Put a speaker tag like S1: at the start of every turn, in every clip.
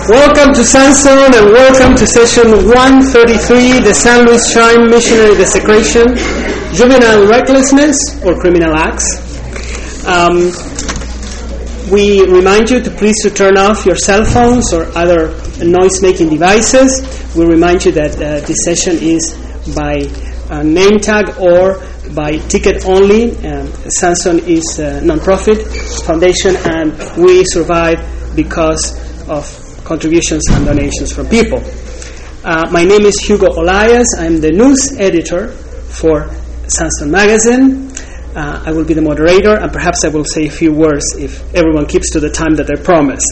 S1: Welcome to Sandstone and welcome to session 133, the San Luis Shrine Missionary Desecration, Juvenile Recklessness or Criminal Acts. We remind you to please to turn off your cell phones or other noise-making devices. We remind you that this session is by name tag or by ticket only. Sandstone is a non-profit foundation and we survive because of contributions and donations from people. My name is Hugo Olaias. I'm the news editor for Sandstone Magazine. I will be the moderator, and perhaps I will say a few words if everyone keeps to the time that they promised.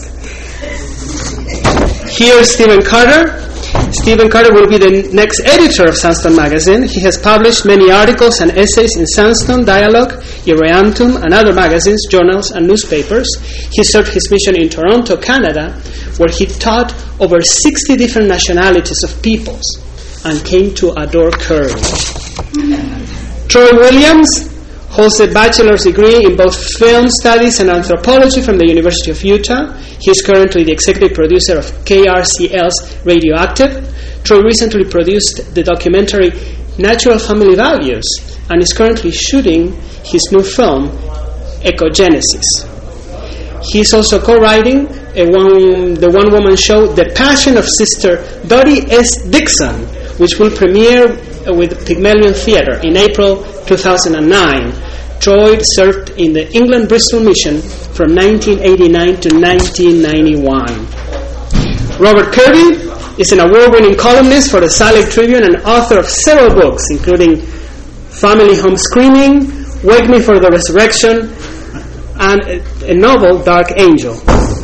S1: Here's Stephen Carter. Stephen Carter will be the next editor of Sandstone Magazine. He has published many articles and essays in Sandstone, Dialogue, Iraeantum, and other magazines, journals, and newspapers. He served his mission in Toronto, Canada, where he taught over 60 different nationalities of peoples and came to adore curry. Troy Williams holds a bachelor's degree in both film studies and anthropology from the University of Utah. He is currently the executive producer of KRCL's Radioactive. Troy recently produced the documentary Natural Family Values and is currently shooting his new film, Ecogenesis. He is also co-writing the one-woman show, The Passion of Sister Dottie S. Dixon, which will premiere with Pygmalion Theatre in April 2009. Troy served in the England Bristol Mission from 1989 to 1991. Robert Kirby is an award-winning columnist for the Salt Tribune and author of several books, including Family Home Screaming, Wake Me for the Resurrection, and a novel, Dark Angel.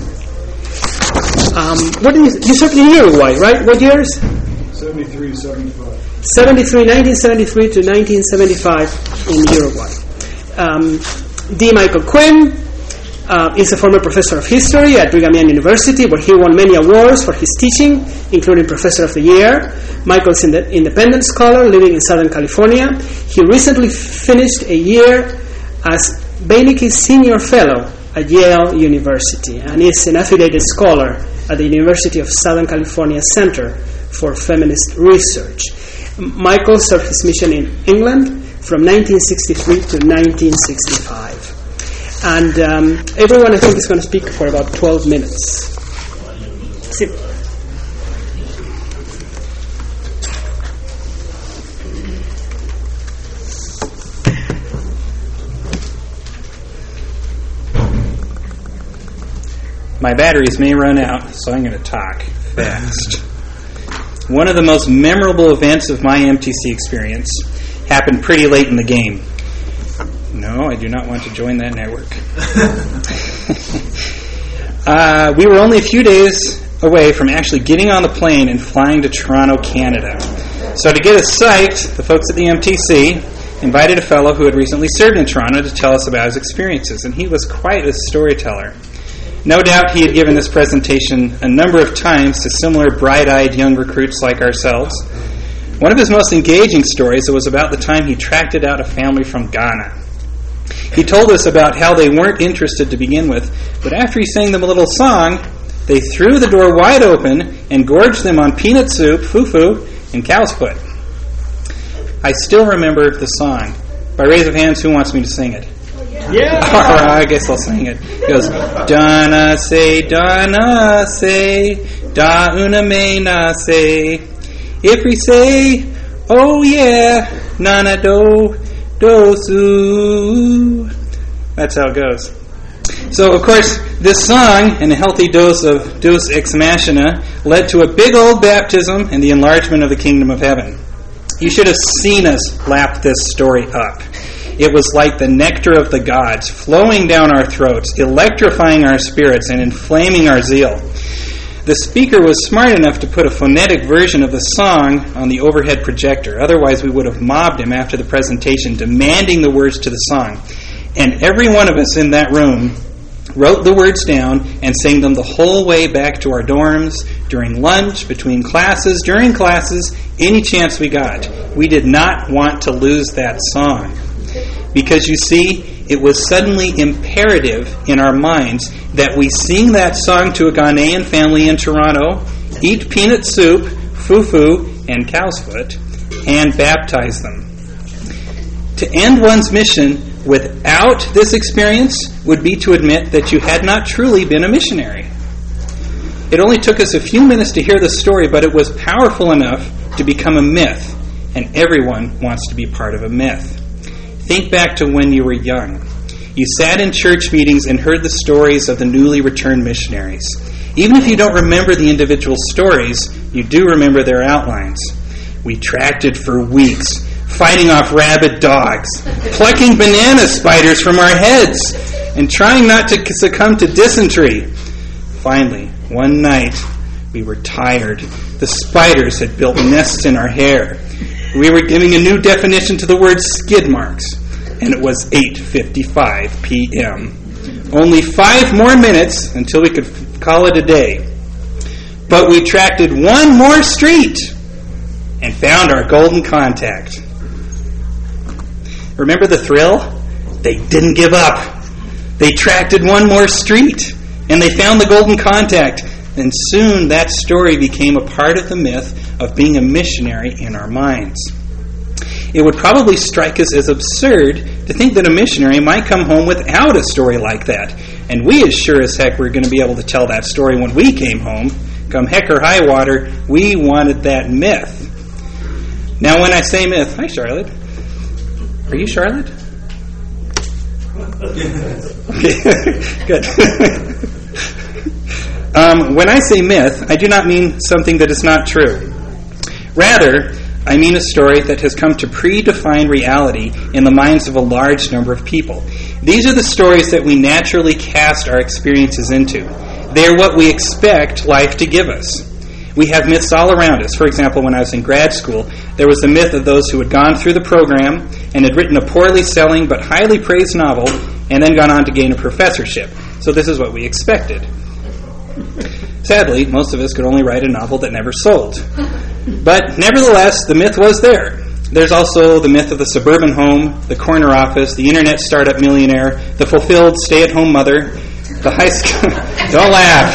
S1: You served in Uruguay, right? What years?
S2: 73, 75.
S1: 1973 to 1975 in Uruguay. D. Michael Quinn is a former professor of history at Brigham Young University, where he won many awards for his teaching, including Professor of the Year. Michael is an independent scholar living in Southern California. He recently finished a year as Beinecke Senior Fellow at Yale University and is an affiliated scholar at the University of Southern California Center for Feminist Research. Michael served his mission in England from 1963 to 1965. And everyone, I think, is going to speak for about 12 minutes. Sit.
S3: My batteries may run out, so I'm going to talk fast. One of the most memorable events of my MTC experience happened pretty late in the game. No, I do not want to join that network. We were only a few days away from actually getting on the plane and flying to Toronto, Canada. So to get us psyched, the folks at the MTC invited a fellow who had recently served in Toronto to tell us about his experiences, and he was quite a storyteller. No doubt he had given this presentation a number of times to similar bright-eyed young recruits like ourselves. One of his most engaging stories was about the time he tracked out a family from Ghana. He told us about how they weren't interested to begin with, but after he sang them a little song, they threw the door wide open and gorged them on peanut soup, fufu, and cow's foot. I still remember the song. By raise of hands, who wants me to sing it?
S1: Yeah.
S3: All right, I guess I'll sing it. It goes, Dana se, da una me na se. If we say, oh yeah, nana do su. That's how it goes. So, of course, this song and a healthy dose of Deus Ex Machina led to a big old baptism and the enlargement of the kingdom of heaven. You should have seen us lap this story up. It was like the nectar of the gods, flowing down our throats, electrifying our spirits, and inflaming our zeal. The speaker was smart enough to put a phonetic version of the song on the overhead projector. Otherwise, we would have mobbed him after the presentation, demanding the words to the song. And every one of us in that room wrote the words down and sang them the whole way back to our dorms, during lunch, between classes, during classes, any chance we got. We did not want to lose that song. Because you see, it was suddenly imperative in our minds that we sing that song to a Ghanaian family in Toronto, eat peanut soup, fufu, and cow's foot, and baptize them. To end one's mission without this experience would be to admit that you had not truly been a missionary. It only took us a few minutes to hear the story, but it was powerful enough to become a myth, and everyone wants to be part of a myth. Think back to when you were young. You sat in church meetings and heard the stories of the newly returned missionaries. Even if you don't remember the individual stories, you do remember their outlines. We tracted for weeks, fighting off rabid dogs, plucking banana spiders from our heads, and trying not to succumb to dysentery. Finally, one night, we were tired. The spiders had built nests in our hair. We were giving a new definition to the word skid marks, and it was 8:55 p.m. Only 5 more minutes until we could call it a day. But we tracted one more street and found our golden contact. Remember the thrill? They didn't give up. They tracted one more street, and they found the golden contact. And soon that story became a part of the myth of being a missionary in our minds. It would probably strike us as absurd to think that a missionary might come home without a story like that. And we as sure as heck were going to be able to tell that story when we came home. Come heck or high water, we wanted that myth. Now when I say myth, hi Charlotte. Are you Charlotte? Okay, good. When I say myth, I do not mean something that is not true. Rather, I mean a story that has come to predefine reality in the minds of a large number of people. These are the stories that we naturally cast our experiences into. They are what we expect life to give us. We have myths all around us. For example, when I was in grad school, there was the myth of those who had gone through the program and had written a poorly selling but highly praised novel and then gone on to gain a professorship. So this is what we expected. Sadly, most of us could only write a novel that never sold. But nevertheless, the myth was there. There's also the myth of the suburban home, the corner office, the internet startup millionaire, the fulfilled stay-at-home mother, the high school... Don't laugh.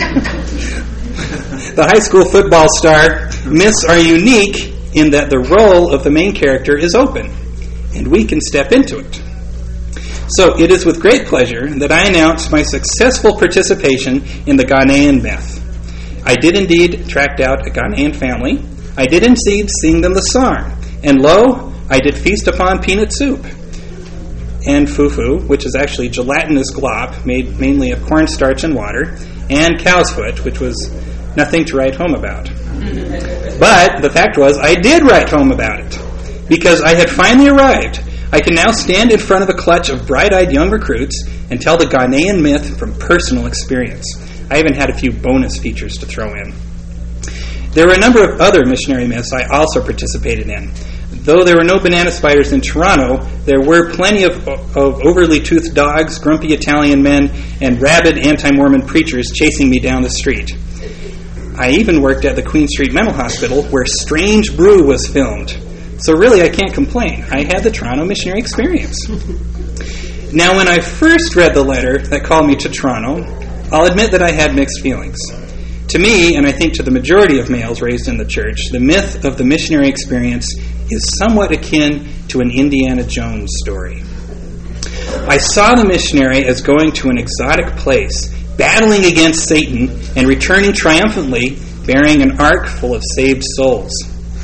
S3: The high school football star. Myths are unique in that the role of the main character is open, and we can step into it. So it is with great pleasure that I announce my successful participation in the Ghanaian myth. I did indeed track out a Ghanaian family. I did indeed sing them the song. And lo, I did feast upon peanut soup and fufu, which is actually gelatinous glop made mainly of cornstarch and water, and cow's foot, which was nothing to write home about. But the fact was, I did write home about it, because I had finally arrived. I can now stand in front of a clutch of bright-eyed young recruits and tell the Ghanaian myth from personal experience. I even had a few bonus features to throw in. There were a number of other missionary myths I also participated in. Though there were no banana spiders in Toronto, there were plenty of overly toothed dogs, grumpy Italian men, and rabid anti-Mormon preachers chasing me down the street. I even worked at the Queen Street Mental Hospital, where Strange Brew was filmed. So really, I can't complain. I had the Toronto missionary experience. Now, when I first read the letter that called me to Toronto, I'll admit that I had mixed feelings. To me, and I think to the majority of males raised in the church, the myth of the missionary experience is somewhat akin to an Indiana Jones story. I saw the missionary as going to an exotic place, battling against Satan, and returning triumphantly, bearing an ark full of saved souls.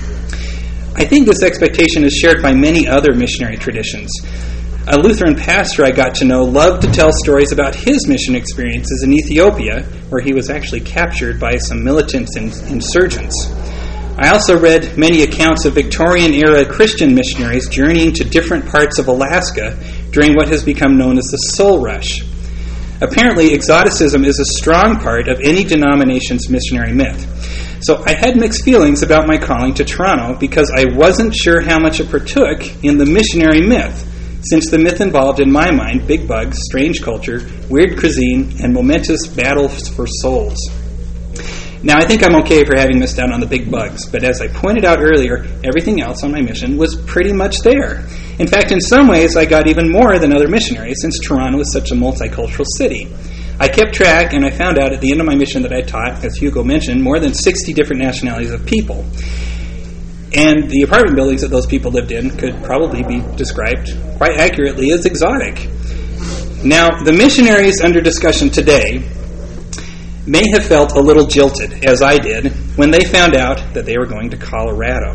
S3: I think this expectation is shared by many other missionary traditions. A Lutheran pastor I got to know loved to tell stories about his mission experiences in Ethiopia, where he was actually captured by some militant insurgents. I also read many accounts of Victorian-era Christian missionaries journeying to different parts of Alaska during what has become known as the Soul Rush. Apparently, exoticism is a strong part of any denomination's missionary myth. So I had mixed feelings about my calling to Toronto because I wasn't sure how much it partook in the missionary myth, since the myth involved, in my mind, big bugs, strange culture, weird cuisine, and momentous battles for souls. Now, I think I'm okay for having missed out on the big bugs, but as I pointed out earlier, everything else on my mission was pretty much there. In fact, in some ways, I got even more than other missionaries since Toronto is such a multicultural city. I kept track, and I found out at the end of my mission that I taught, as Hugo mentioned, more than 60 different nationalities of people. And the apartment buildings that those people lived in could probably be described quite accurately as exotic. Now, the missionaries under discussion today may have felt a little jilted, as I did, when they found out that they were going to Colorado.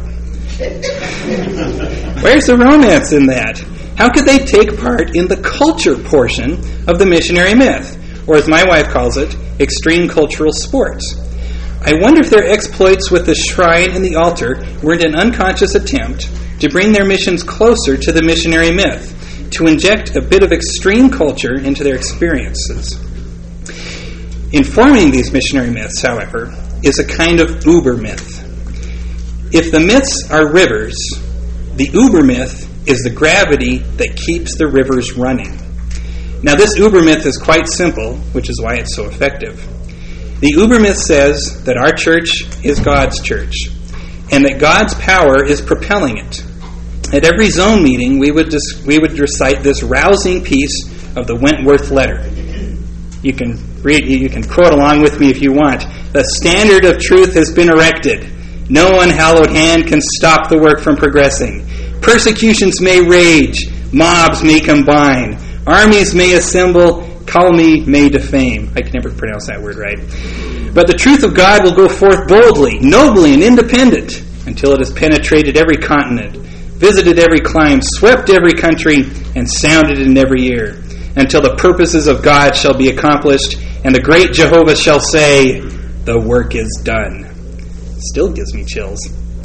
S3: Where's the romance in that? How could they take part in the culture portion of the missionary myth, or as my wife calls it, extreme cultural sports? I wonder if their exploits with the shrine and the altar weren't an unconscious attempt to bring their missions closer to the missionary myth, to inject a bit of extreme culture into their experiences. Informing these missionary myths, however, is a kind of uber myth. If the myths are rivers, the uber myth is the gravity that keeps the rivers running. Now, this uber myth is quite simple, which is why it's so effective. The uber myth says that our church is God's church, and that God's power is propelling it. At every zone meeting, we would recite this rousing piece of the Wentworth letter. You can read, you can quote along with me if you want. The standard of truth has been erected. No unhallowed hand can stop the work from progressing. Persecutions may rage, mobs may combine, armies may assemble, calumny may defame. I can never pronounce that word right. But the truth of God will go forth boldly, nobly, and independent until it has penetrated every continent, visited every clime, swept every country, and sounded in every ear, until the purposes of God shall be accomplished, and the great Jehovah shall say, the work is done. Still gives me chills.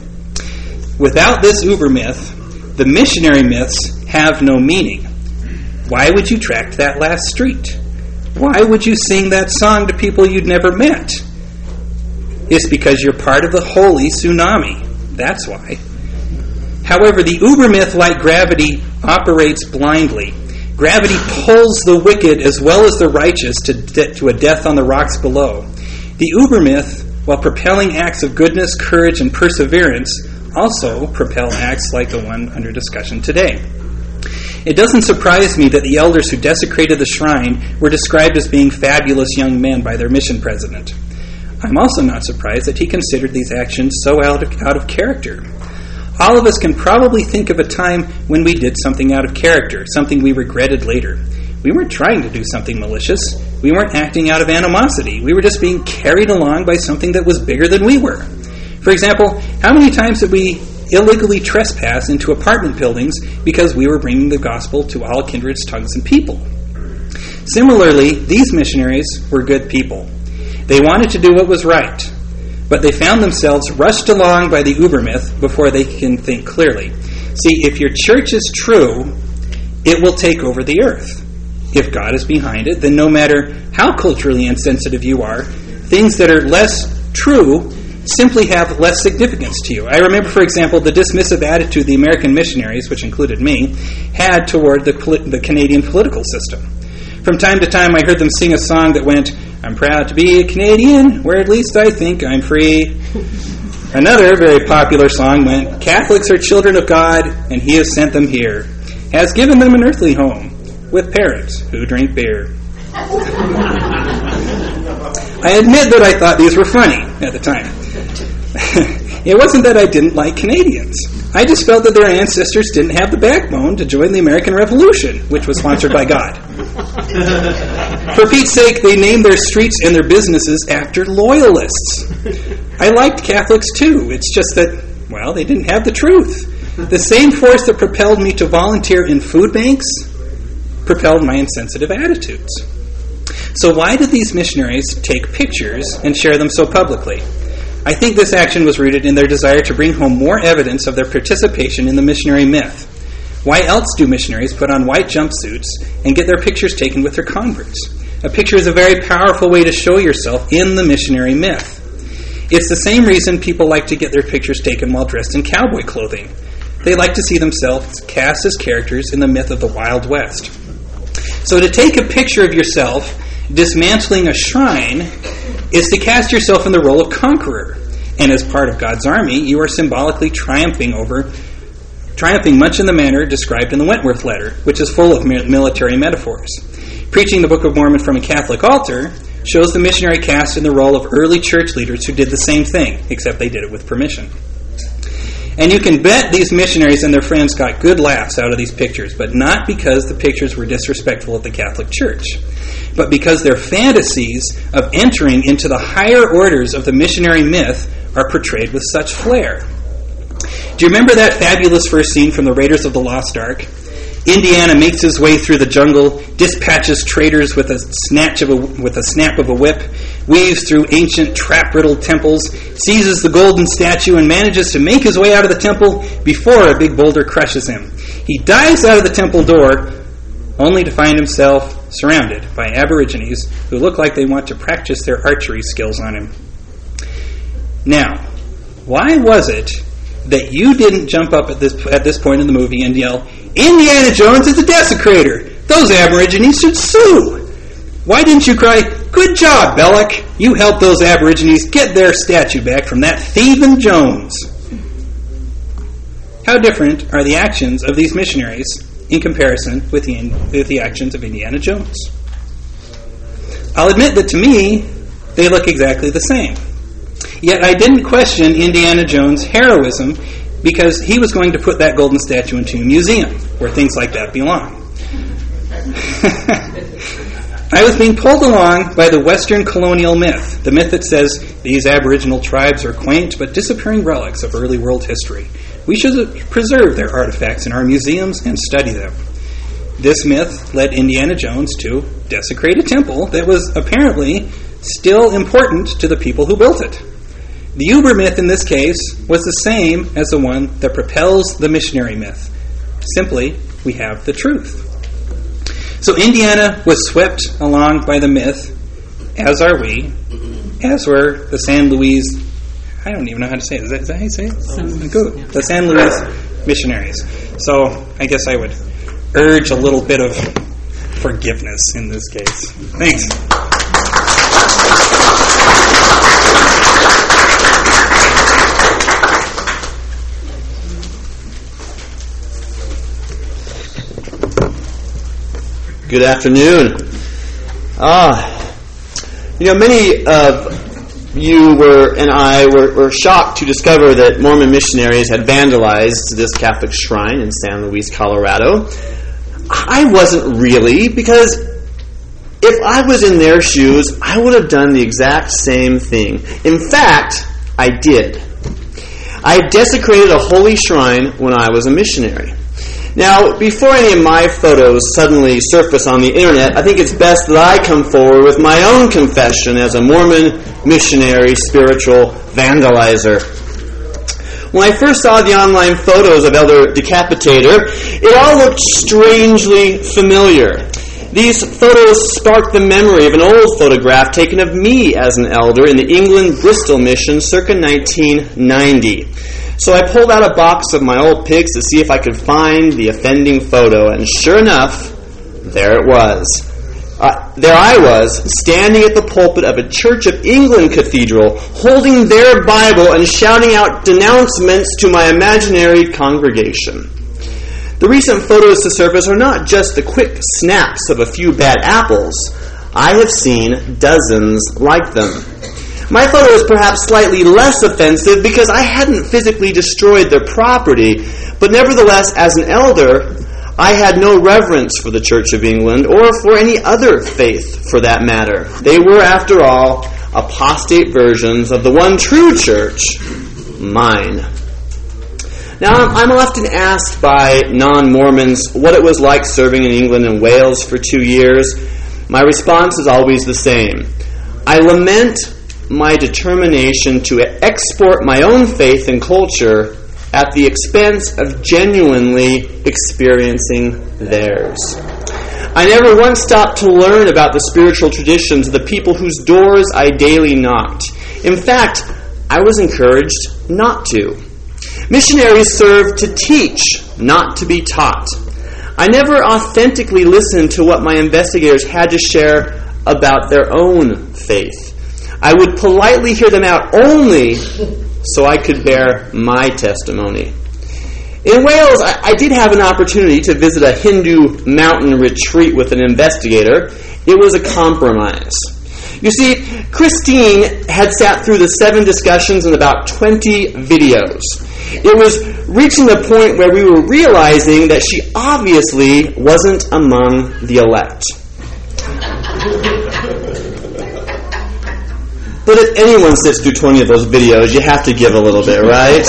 S3: Without this uber myth, the missionary myths have no meaning. Why would you track that last street? Why would you sing that song to people you'd never met? It's because you're part of the holy tsunami. That's why. However, the uber myth, like gravity, operates blindly. Gravity pulls the wicked as well as the righteous to a death on the rocks below. The uber myth, while propelling acts of goodness, courage, and perseverance, also propel acts like the one under discussion today. It doesn't surprise me that the elders who desecrated the shrine were described as being fabulous young men by their mission president. I'm also not surprised that he considered these actions so out of character. All of us can probably think of a time when we did something out of character, something we regretted later. We weren't trying to do something malicious. We weren't acting out of animosity. We were just being carried along by something that was bigger than we were. For example, how many times did we illegally trespass into apartment buildings because we were bringing the gospel to all kindreds, tongues, and people? Similarly, these missionaries were good people. They wanted to do what was right, but they found themselves rushed along by the uber myth before they can think clearly. See, if your church is true, it will take over the earth. If God is behind it, then no matter how culturally insensitive you are, things that are less true simply have less significance to you. I remember, for example, the dismissive attitude the American missionaries, which included me, had toward the Canadian political system. From time to time, I heard them sing a song that went, "I'm proud to be a Canadian, where at least I think I'm free." Another very popular song went, "Catholics are children of God, and He has sent them here, has given them an earthly home, with parents who drink beer." I admit that I thought these were funny at the time. It wasn't that I didn't like Canadians. I just felt that their ancestors didn't have the backbone to join the American Revolution, which was sponsored by God. For Pete's sake, they named their streets and their businesses after loyalists. I liked Catholics too. It's just that, well, they didn't have the truth. The same force that propelled me to volunteer in food banks propelled my insensitive attitudes. So why did these missionaries take pictures and share them so publicly? I think this action was rooted in their desire to bring home more evidence of their participation in the missionary myth. Why else do missionaries put on white jumpsuits and get their pictures taken with their converts? A picture is a very powerful way to show yourself in the missionary myth. It's the same reason people like to get their pictures taken while dressed in cowboy clothing. They like to see themselves cast as characters in the myth of the Wild West. So to take a picture of yourself dismantling a shrine is to cast yourself in the role of conqueror. And as part of God's army, you are symbolically triumphing much in the manner described in the Wentworth letter, which is full of military metaphors. Preaching the Book of Mormon from a Catholic altar shows the missionary cast in the role of early church leaders who did the same thing, except they did it with permission. And you can bet these missionaries and their friends got good laughs out of these pictures, but not because the pictures were disrespectful of the Catholic Church, but because their fantasies of entering into the higher orders of the missionary myth are portrayed with such flair. Do you remember that fabulous first scene from the Raiders of the Lost Ark? Indiana makes his way through the jungle, dispatches traders with a snap of a whip, weaves through ancient trap-riddled temples, seizes the golden statue, and manages to make his way out of the temple before a big boulder crushes him. He dives out of the temple door, only to find himself surrounded by aborigines who look like they want to practice their archery skills on him. Now, why was it that you didn't jump up at this point in the movie and yell, "Indiana Jones is a desecrator! Those aborigines should sue!" Why didn't you cry, "Good job, Belloc! You helped those aborigines get their statue back from that thieving Jones"? How different are the actions of these missionaries in comparison with the actions of Indiana Jones? I'll admit that to me, they look exactly the same. Yet I didn't question Indiana Jones' heroism because he was going to put that golden statue into a museum where things like that belong. I was being pulled along by the Western colonial myth, the myth that says these aboriginal tribes are quaint but disappearing relics of early world history. We should preserve their artifacts in our museums and study them. This myth led Indiana Jones to desecrate a temple that was apparently still important to the people who built it. The Uber myth in this case was the same as the one that propels the missionary myth. Simply, we have the truth. So Indiana was swept along by the myth, as are we, as were the San Luis, I don't even know how to say it. Is that how you say it? Good. The San Luis missionaries. So I guess I would urge a little bit of forgiveness in this case. Thanks.
S4: Good afternoon. Many of you and I were shocked to discover that Mormon missionaries had vandalized this Catholic shrine in San Luis, Colorado. I wasn't really, because if I was in their shoes, I would have done the exact same thing. In fact, I did. I desecrated a holy shrine when I was a missionary. Now, before any of my photos suddenly surface on the internet, I think it's best that I come forward with my own confession as a Mormon missionary spiritual vandalizer. When I first saw the online photos of Elder Decapitator, it all looked strangely familiar. These photos sparked the memory of an old photograph taken of me as an elder in the England Bristol mission circa 1990. So I pulled out a box of my old pics to see if I could find the offending photo, and sure enough, there it was. There I was, standing at the pulpit of a Church of England cathedral, holding their Bible and shouting out denouncements to my imaginary congregation. The recent photos to surface are not just the quick snaps of a few bad apples. I have seen dozens like them. My photo is perhaps slightly less offensive because I hadn't physically destroyed their property, but nevertheless, as an elder, I had no reverence for the Church of England or for any other faith for that matter. They were, after all, apostate versions of the one true church, mine. Now, I'm often asked by non-Mormons what it was like serving in England and Wales for 2 years. My response is always the same. I lament my determination to export my own faith and culture at the expense of genuinely experiencing theirs. I never once stopped to learn about the spiritual traditions of the people whose doors I daily knocked. In fact, I was encouraged not to. Missionaries serve to teach, not to be taught. I never authentically listened to what my investigators had to share about their own faith. I would politely hear them out only so I could bear my testimony. In Wales, I did have an opportunity to visit a Hindu mountain retreat with an investigator. It was a compromise. You see, Christine had sat through the 7 discussions and about 20 videos. It was reaching the point where we were realizing that she obviously wasn't among the elect. But if anyone sits through 20 of those videos, you have to give a little bit, right?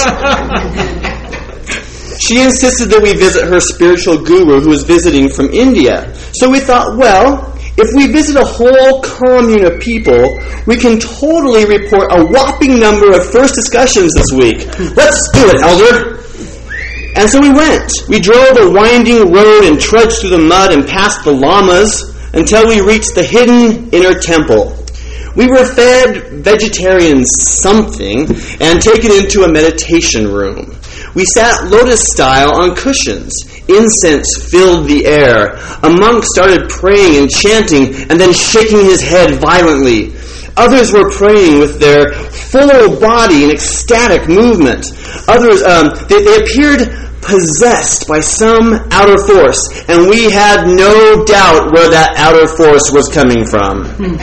S4: She insisted that we visit her spiritual guru who was visiting from India. So we thought, well, if we visit a whole commune of people, we can totally report a whopping number of first discussions this week. Let's do it, Elder. And so we went. We drove a winding road and trudged through the mud and past the lamas until we reached the hidden inner temple. We were fed vegetarian something and taken into a meditation room. We sat lotus-style on cushions. Incense filled the air. A monk started praying and chanting and then shaking his head violently. Others were praying with their full body in ecstatic movement. Others, they appeared possessed by some outer force, and we had no doubt where that outer force was coming from.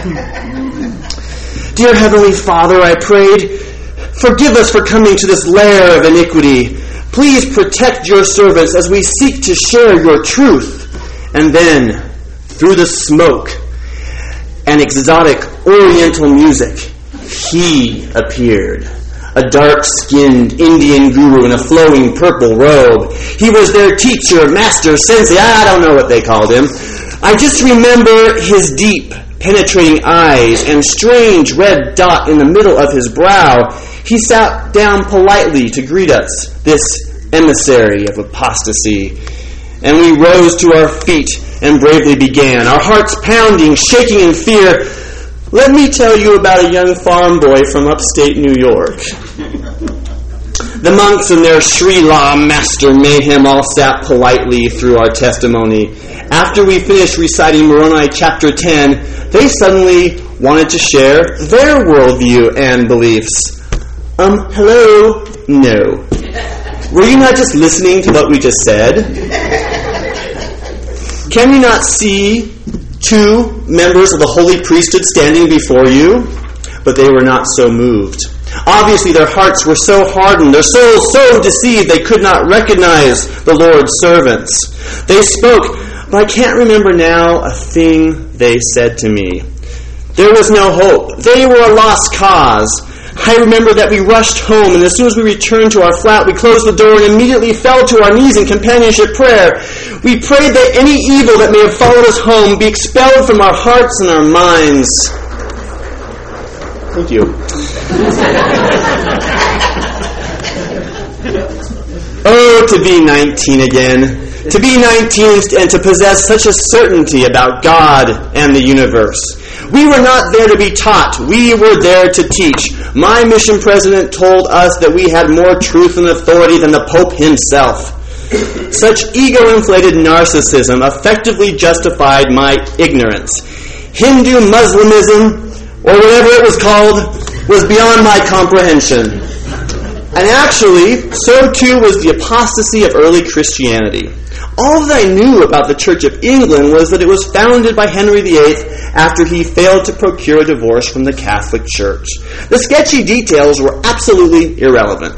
S4: Dear Heavenly Father, I prayed, forgive us for coming to this lair of iniquity. Please protect your servants as we seek to share your truth. And then, through the smoke and exotic oriental music, he appeared. A dark-skinned Indian guru in a flowing purple robe. He was their teacher, master, sensei. I don't know what they called him. I just remember his deep, penetrating eyes and strange red dot in the middle of his brow. He sat down politely to greet us, this emissary of apostasy. And we rose to our feet and bravely began, our hearts pounding, shaking in fear. Let me tell you about a young farm boy from upstate New York. The monks and their Sri La master mayhem all sat politely through our testimony. After we finished reciting Moroni chapter 10, they suddenly wanted to share their worldview and beliefs. Hello? No. Were you not just listening to what we just said? Can you not see 2 members of the holy priesthood standing before you? But they were not so moved. Obviously their hearts were so hardened, their souls so deceived they could not recognize the Lord's servants. They spoke, but I can't remember now a thing they said to me. There was no hope. They were a lost cause. I remember that we rushed home, and as soon as we returned to our flat, we closed the door and immediately fell to our knees in companionship prayer. We prayed that any evil that may have followed us home be expelled from our hearts and our minds. Thank you. Oh, to be 19 again. To be 19 and to possess such a certainty about God and the universe. We were not there to be taught. We were there to teach. My mission president told us that we had more truth and authority than the Pope himself. Such ego-inflated narcissism effectively justified my ignorance. Hindu Muslimism, or whatever it was called, was beyond my comprehension. And actually, so too was the apostasy of early Christianity. All that I knew about the Church of England was that it was founded by Henry VIII after he failed to procure a divorce from the Catholic Church. The sketchy details were absolutely irrelevant.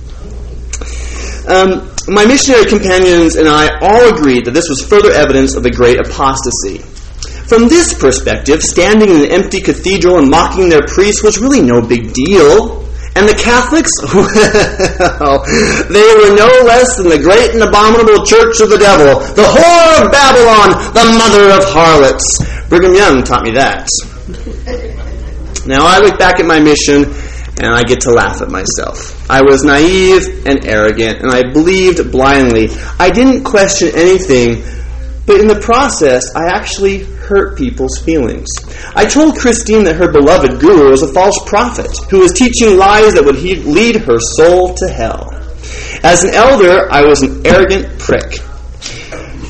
S4: My missionary companions and I all agreed that this was further evidence of the great apostasy. From this perspective, standing in an empty cathedral and mocking their priests was really no big deal. And the Catholics, well, they were no less than the great and abominable church of the devil, the whore of Babylon, the mother of harlots. Brigham Young taught me that. Now I look back at my mission and I get to laugh at myself. I was naive and arrogant, and I believed blindly. I didn't question anything, but in the process, I actually hurt people's feelings. I told Christine that her beloved guru was a false prophet who was teaching lies that would lead her soul to hell. As an elder, I was an arrogant prick.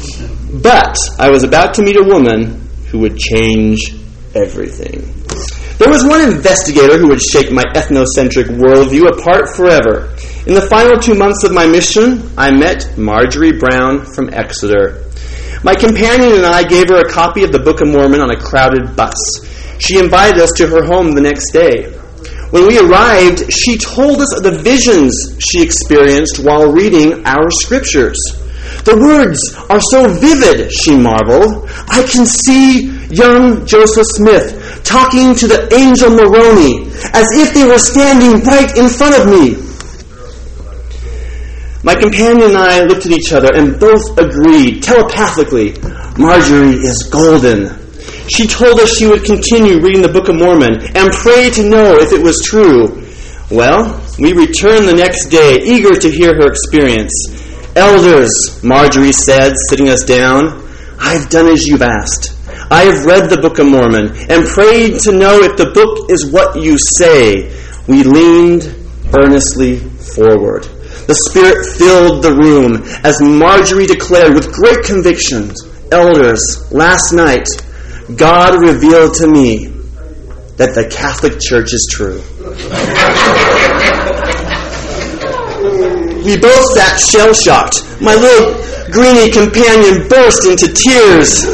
S4: But I was about to meet a woman who would change everything. There was one investigator who would shake my ethnocentric worldview apart forever. In the final 2 months of my mission, I met Marjorie Brown from Exeter. My companion and I gave her a copy of the Book of Mormon on a crowded bus. She invited us to her home the next day. When we arrived, she told us of the visions she experienced while reading our scriptures. The words are so vivid, she marveled. I can see young Joseph Smith talking to the angel Moroni as if they were standing right in front of me. My companion and I looked at each other and both agreed telepathically, Marjorie is golden. She told us she would continue reading the Book of Mormon and pray to know if it was true. Well, we returned the next day, eager to hear her experience. Elders, Marjorie said, sitting us down, I've done as you've asked. I have read the Book of Mormon and prayed to know if the book is what you say. We leaned earnestly forward. The Spirit filled the room as Marjorie declared with great conviction, Elders, last night, God revealed to me that the Catholic Church is true. We both sat shell-shocked. My little greenie companion burst into tears.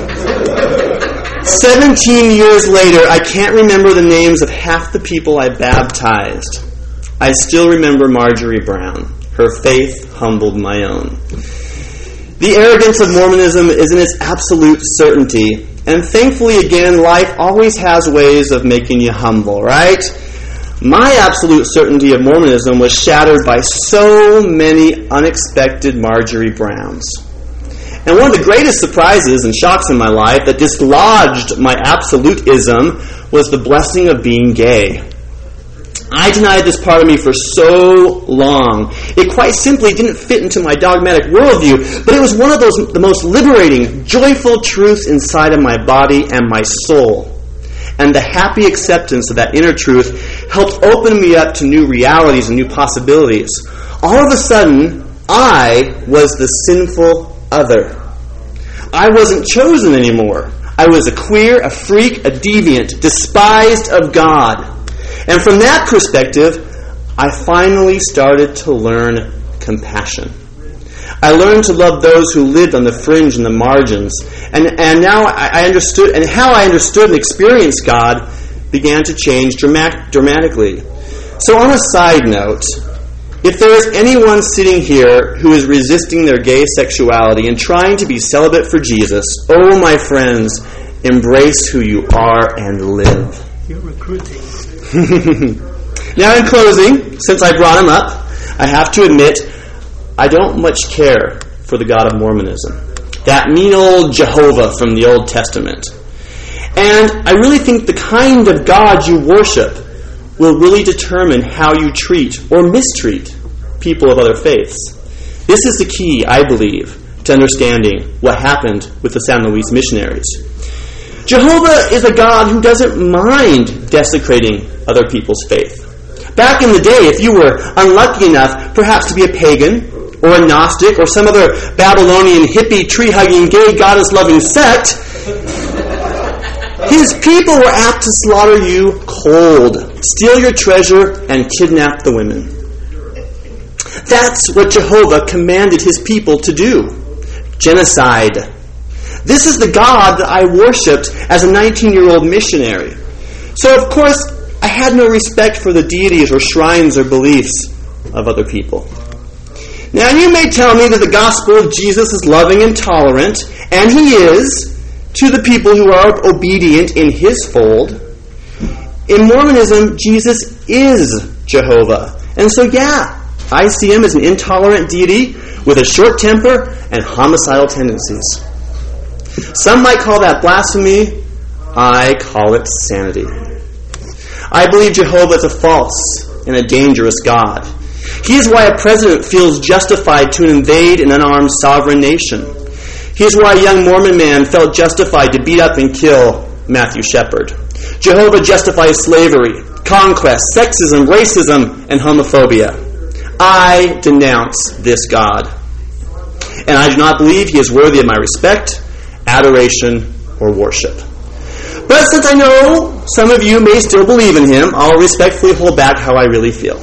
S4: 17 years later, I can't remember the names of half the people I baptized. I still remember Marjorie Brown. Her faith humbled my own. The arrogance of Mormonism is in its absolute certainty. And thankfully, again, life always has ways of making you humble, right? My absolute certainty of Mormonism was shattered by so many unexpected Marjorie Browns. And one of the greatest surprises and shocks in my life that dislodged my absolutism was the blessing of being gay. I denied this part of me for so long. It quite simply didn't fit into my dogmatic worldview, but it was one of the most liberating, joyful truths inside of my body and my soul. And the happy acceptance of that inner truth helped open me up to new realities and new possibilities. All of a sudden, I was the sinful other. I wasn't chosen anymore. I was a queer, a freak, a deviant, despised of God. And from that perspective, I finally started to learn compassion. I learned to love those who lived on the fringe and the margins. And now I understood, and how I understood and experienced God began to change dramatically. So on a side note, if there is anyone sitting here who is resisting their gay sexuality and trying to be celibate for Jesus, oh my friends, embrace who you are and live.
S1: You're recruiting.
S4: Now in closing, since I brought him up, I have to admit, I don't much care for the God of Mormonism. That mean old Jehovah from the Old Testament. And I really think the kind of God you worship will really determine how you treat or mistreat people of other faiths. This is the key, I believe, to understanding what happened with the San Luis missionaries. Jehovah is a God who doesn't mind desecrating other people's faith. Back in the day, if you were unlucky enough perhaps to be a pagan or a Gnostic or some other Babylonian hippie tree-hugging gay goddess-loving sect, his people were apt to slaughter you cold, steal your treasure, and kidnap the women. That's what Jehovah commanded his people to do. Genocide. This is the God that I worshipped as a 19-year-old missionary. So, of course, I had no respect for the deities or shrines or beliefs of other people. Now, you may tell me that the gospel of Jesus is loving and tolerant, and he is, to the people who are obedient in his fold. In Mormonism, Jesus is Jehovah. And so, yeah, I see him as an intolerant deity with a short temper and homicidal tendencies. Some might call that blasphemy. I call it sanity. I believe Jehovah is a false and a dangerous God. He is why a president feels justified to invade an unarmed sovereign nation. He is why a young Mormon man felt justified to beat up and kill Matthew Shepard. Jehovah justifies slavery, conquest, sexism, racism, and homophobia. I denounce this God. And I do not believe he is worthy of my respect, adoration, or worship. But since I know some of you may still believe in him, I'll respectfully hold back how I really feel.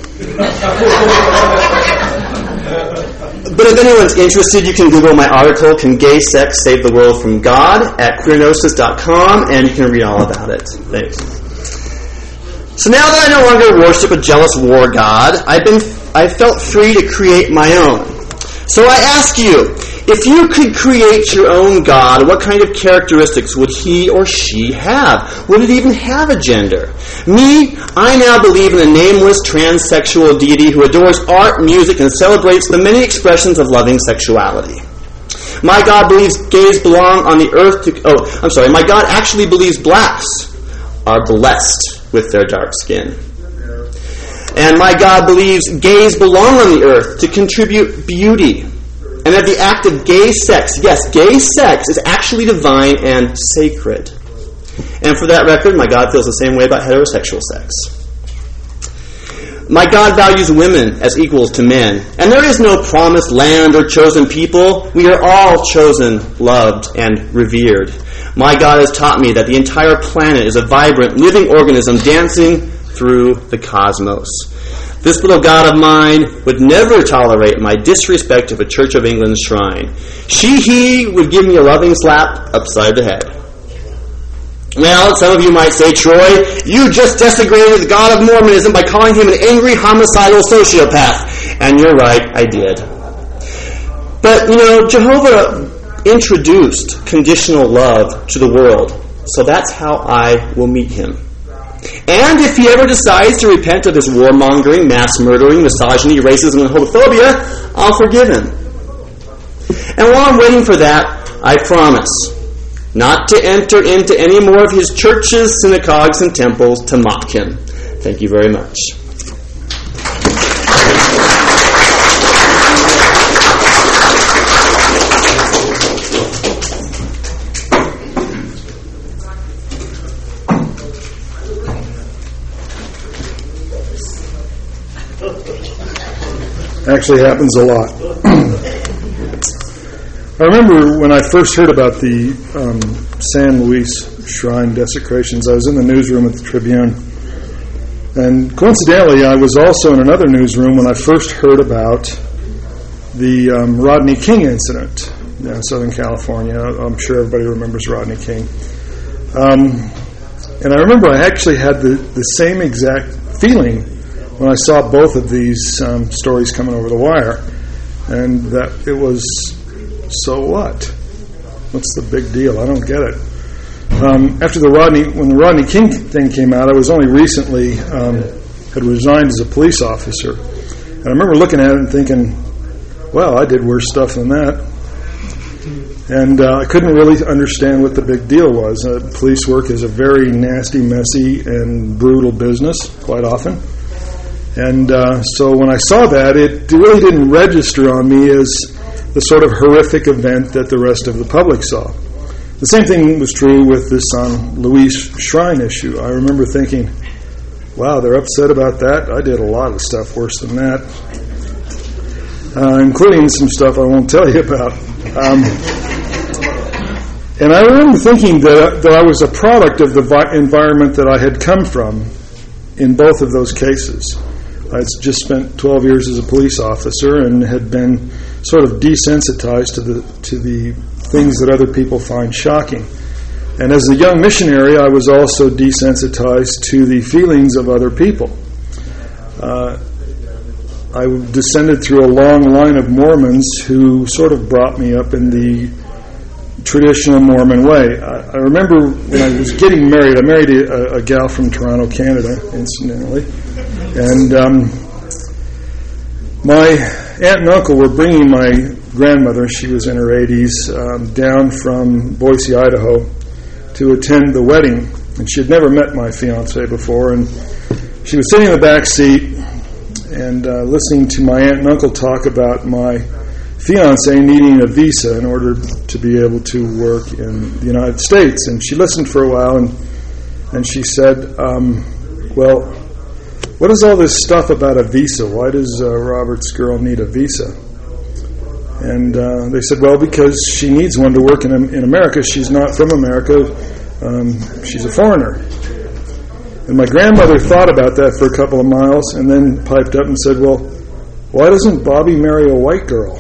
S4: But if anyone's interested, you can Google my article, Can Gay Sex Save the World from God, at queergnosis.com, and you can read all about it. Thanks. So now that I no longer worship a jealous war god, I felt free to create my own. So I ask you, if you could create your own god, what kind of characteristics would he or she have? Would it even have a gender? Me, I now believe in a nameless transsexual deity who adores art, music, and celebrates the many expressions of loving sexuality. My God believes gays belong on the earth my God actually believes blacks are blessed with their dark skin. And my God believes gays belong on the earth to contribute beauty. And that the act of gay sex, yes, gay sex is actually divine and sacred. And for that record, my God feels the same way about heterosexual sex. My God values women as equals to men. And there is no promised land or chosen people. We are all chosen, loved, and revered. My God has taught me that the entire planet is a vibrant, living organism dancing through the cosmos. This little God of mine would never tolerate my disrespect of a Church of England shrine. He would give me a loving slap upside the head. Well, some of you might say, Troy, you just desecrated the God of Mormonism by calling him an angry, homicidal sociopath. And you're right, I did. But, Jehovah introduced conditional love to the world. So that's how I will meet him. And if he ever decides to repent of his warmongering, mass murdering, misogyny, racism, and homophobia, I'll forgive him. And while I'm waiting for that, I promise not to enter into any more of his churches, synagogues, and temples to mock him. Thank you very much.
S2: Actually happens a lot. I remember when I first heard about the San Luis Shrine desecrations, I was in the newsroom at the Tribune. And coincidentally, I was also in another newsroom when I first heard about the Rodney King incident in Southern California. I'm sure everybody remembers Rodney King. And I remember I actually had the same exact feeling when I saw both of these stories coming over the wire, and that it was, so what? What's the big deal? I don't get it. When the Rodney King thing came out, I was only recently had resigned as a police officer, and I remember looking at it and thinking, well, I did worse stuff than that. And I couldn't really understand what the big deal was. Police work is a very nasty, messy, and brutal business, quite often. And so when I saw that, it really didn't register on me as the sort of horrific event that the rest of the public saw. The same thing was true with this San Luis Shrine issue. I remember thinking, wow, they're upset about that? I did a lot of stuff worse than that, including some stuff I won't tell you about. And I remember thinking that I was a product of the environment that I had come from in both of those cases. I'd just spent 12 years as a police officer and had been sort of desensitized to the things that other people find shocking. And as a young missionary, I was also desensitized to the feelings of other people. I descended through a long line of Mormons who sort of brought me up in the traditional Mormon way. I remember when I was getting married, I married a gal from Toronto, Canada, incidentally. And my aunt and uncle were bringing my grandmother, she was in her 80s, down from Boise, Idaho, to attend the wedding. And she had never met my fiancé before. And she was sitting in the back seat and listening to my aunt and uncle talk about my fiancé needing a visa in order to be able to work in the United States. And she listened for a while and she said, well, what is all this stuff about a visa? Why does Robert's girl need a visa? And they said, well, because she needs one to work in America. She's not from America. she's a foreigner. And my grandmother thought about that for a couple of miles and then piped up and said, well, why doesn't Bobby marry a white girl?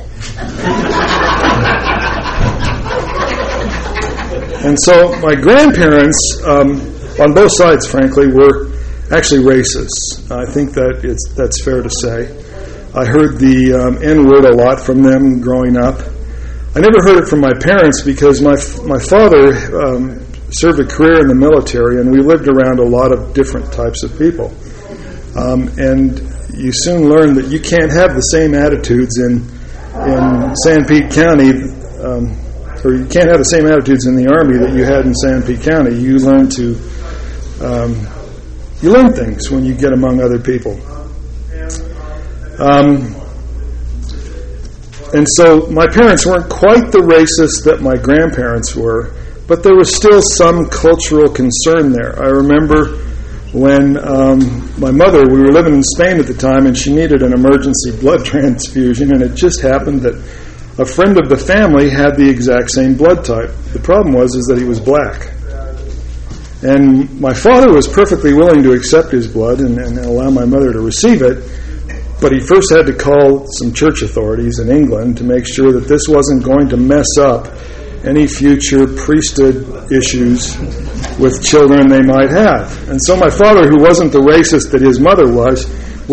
S2: And so my grandparents, on both sides, frankly, were actually racist. I think that's fair to say. I heard the N-word a lot from them growing up. I never heard it from my parents because my father served a career in the military, and we lived around a lot of different types of people. And you soon learn that you can't have the same attitudes in San Pete County, or you can't have the same attitudes in the Army that you had in San Pete County. You learn things when you get among other people. And so my parents weren't quite the racist that my grandparents were, but there was still some cultural concern there. I remember when my mother, we were living in Spain at the time, and she needed an emergency blood transfusion, and it just happened that a friend of the family had the exact same blood type. The problem was that he was black. And my father was perfectly willing to accept his blood and allow my mother to receive it, but he first had to call some church authorities in England to make sure that this wasn't going to mess up any future priesthood issues with children they might have. And so my father, who wasn't the racist that his mother was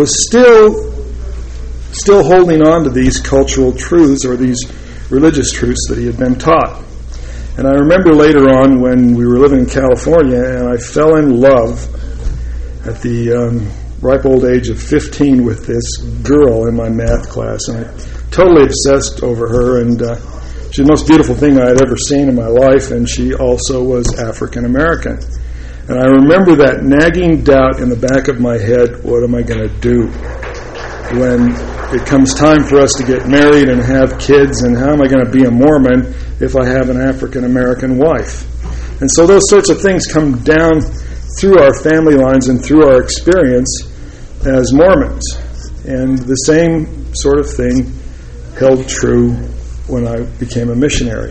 S2: still holding on to these cultural truths or these religious truths that he had been taught. And I remember later on when we were living in California, and I fell in love at the ripe old age of 15 with this girl in my math class, and I totally obsessed over her, and she's the most beautiful thing I had ever seen in my life, and she also was African American. And I remember that nagging doubt in the back of my head, what am I going to do when it comes time for us to get married and have kids, and how am I going to be a Mormon if I have an African American wife? And so those sorts of things come down through our family lines and through our experience as Mormons. And the same sort of thing held true when I became a missionary.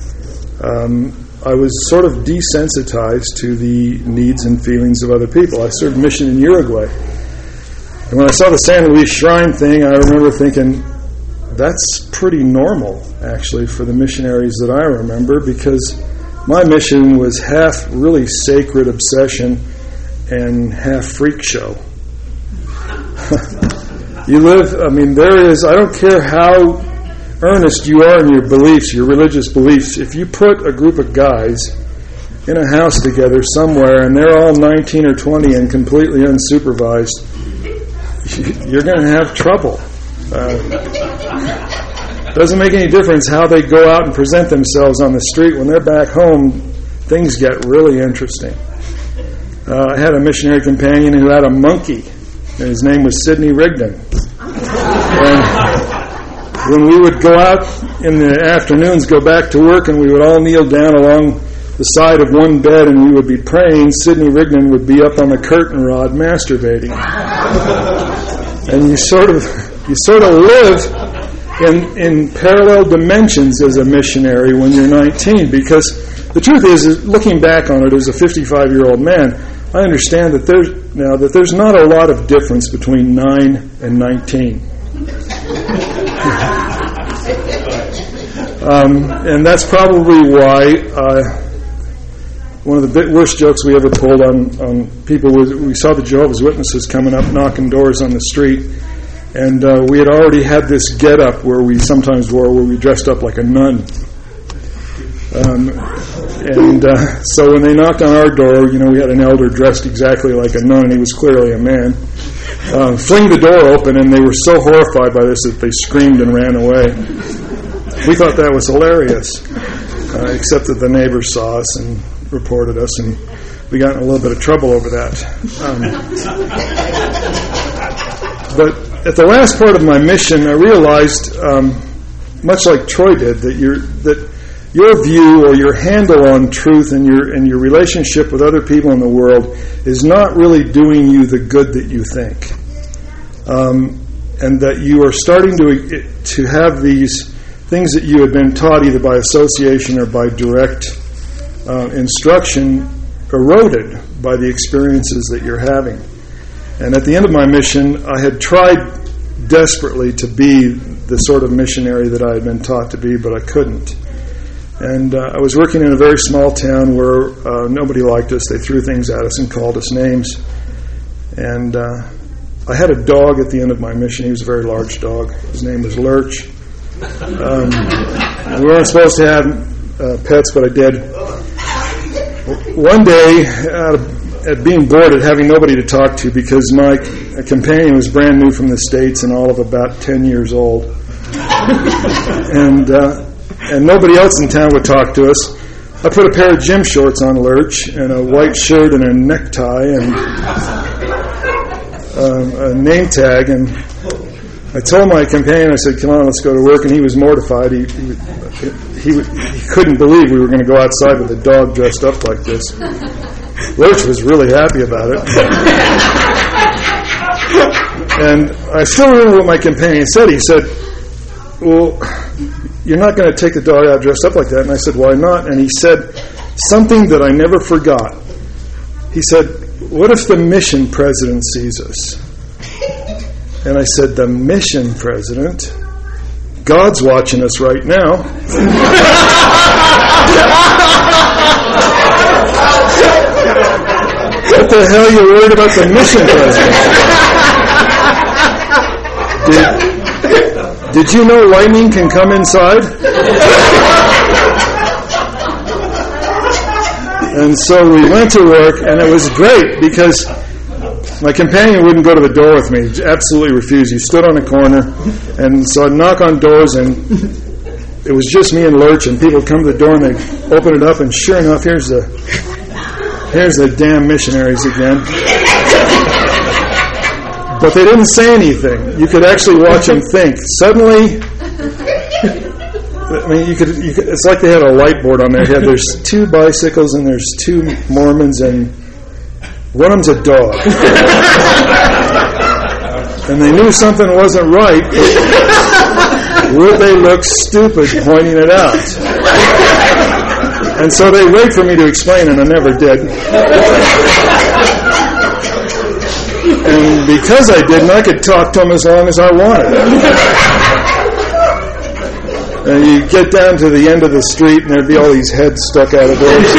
S2: I was sort of desensitized to the needs and feelings of other people. I served mission in Uruguay. And when I saw the San Luis Shrine thing, I remember thinking, that's pretty normal, actually, for the missionaries that I remember, because my mission was half really sacred obsession and half freak show. You live, there is, I don't care how earnest you are in your beliefs, your religious beliefs, if you put a group of guys in a house together somewhere and they're all 19 or 20 and completely unsupervised, you're going to have trouble. Doesn't make any difference how they go out and present themselves on the street. When they're back home, things get really interesting. I had a missionary companion who had a monkey, and his name was Sidney Rigdon. And when we would go out in the afternoons, go back to work, and we would all kneel down along the side of one bed and we would be praying, Sidney Rigdon would be up on the curtain rod masturbating. And you sort of live in parallel dimensions as a missionary when you're 19, because the truth is, looking back on it as a 55-year-old man, I understand that there's not a lot of difference between 9 and 19. And that's probably why one of the worst jokes we ever pulled on people was, we saw the Jehovah's Witnesses coming up knocking doors on the street, and we had already had this get-up where we sometimes wore, where we dressed up like a nun. So when they knocked on our door, we had an elder dressed exactly like a nun, and he was clearly a man. Fling the door open, and they were so horrified by this that they screamed and ran away. We thought that was hilarious, except that the neighbors saw us and reported us, and we got in a little bit of trouble over that. But at the last part of my mission, I realized, much like Troy did, that your view or your handle on truth and your relationship with other people in the world is not really doing you the good that you think, and that you are starting to have these things that you had been taught either by association or by direct instruction eroded by the experiences that you're having. And at the end of my mission, I had tried desperately to be the sort of missionary that I had been taught to be, but I couldn't. And I was working in a very small town where nobody liked us. They threw things at us and called us names. And I had a dog at the end of my mission. He was a very large dog. His name was Lurch. We weren't supposed to have pets, but I did. One day, at being bored at having nobody to talk to, because my companion was brand new from the States and all of about 10 years old, and nobody else in town would talk to us, I put a pair of gym shorts on Lurch and a white shirt and a necktie and a name tag, and I told my companion, I said, "Come on, let's go to work," and he was mortified. He couldn't believe we were going to go outside with a dog dressed up like this. Lurch was really happy about it. And I still remember what my companion said. He said, "Well, you're not going to take the dog out dressed up like that." And I said, "Why not?" And he said something that I never forgot. He said, "What if the mission president sees us?" And I said, "The mission president? God's watching us right now." What the hell are you worried about the mission president? Did you know lightning can come inside? And so we went to work, and it was great because my companion wouldn't go to the door with me. He absolutely refused. He stood on a corner, and so I'd knock on doors, and it was just me and Lurch, and people would come to the door, and they'd open it up, and sure enough, here's the damn missionaries again. But they didn't say anything. You could actually watch them think. Suddenly, I mean, you could. It's like they had a light board on their head. There's 2 bicycles, and there's 2 Mormons, and one of them's a dog. And they knew something wasn't right. Would they look stupid pointing it out? And so they wait for me to explain, and I never did. And because I didn't, I could talk to them as long as I wanted. And you get down to the end of the street, and there'd be all these heads stuck out of doors.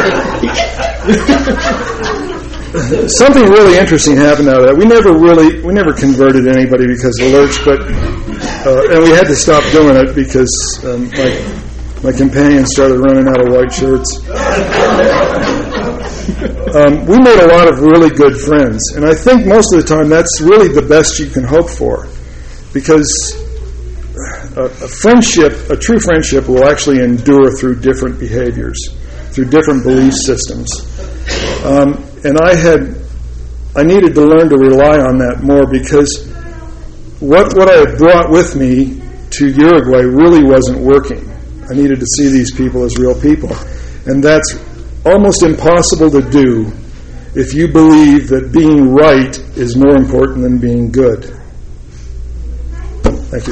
S2: Something really interesting happened out of that. We never converted anybody because of Lurch, but and we had to stop doing it because my companion started running out of white shirts. We made a lot of really good friends, and I think most of the time that's really the best you can hope for, because a true friendship will actually endure through different behaviors, through different belief systems. And I needed to learn to rely on that more, because what I had brought with me to Uruguay really wasn't working. I needed to see these people as real people. And that's almost impossible to do if you believe that being right is more important than being good. Thank you.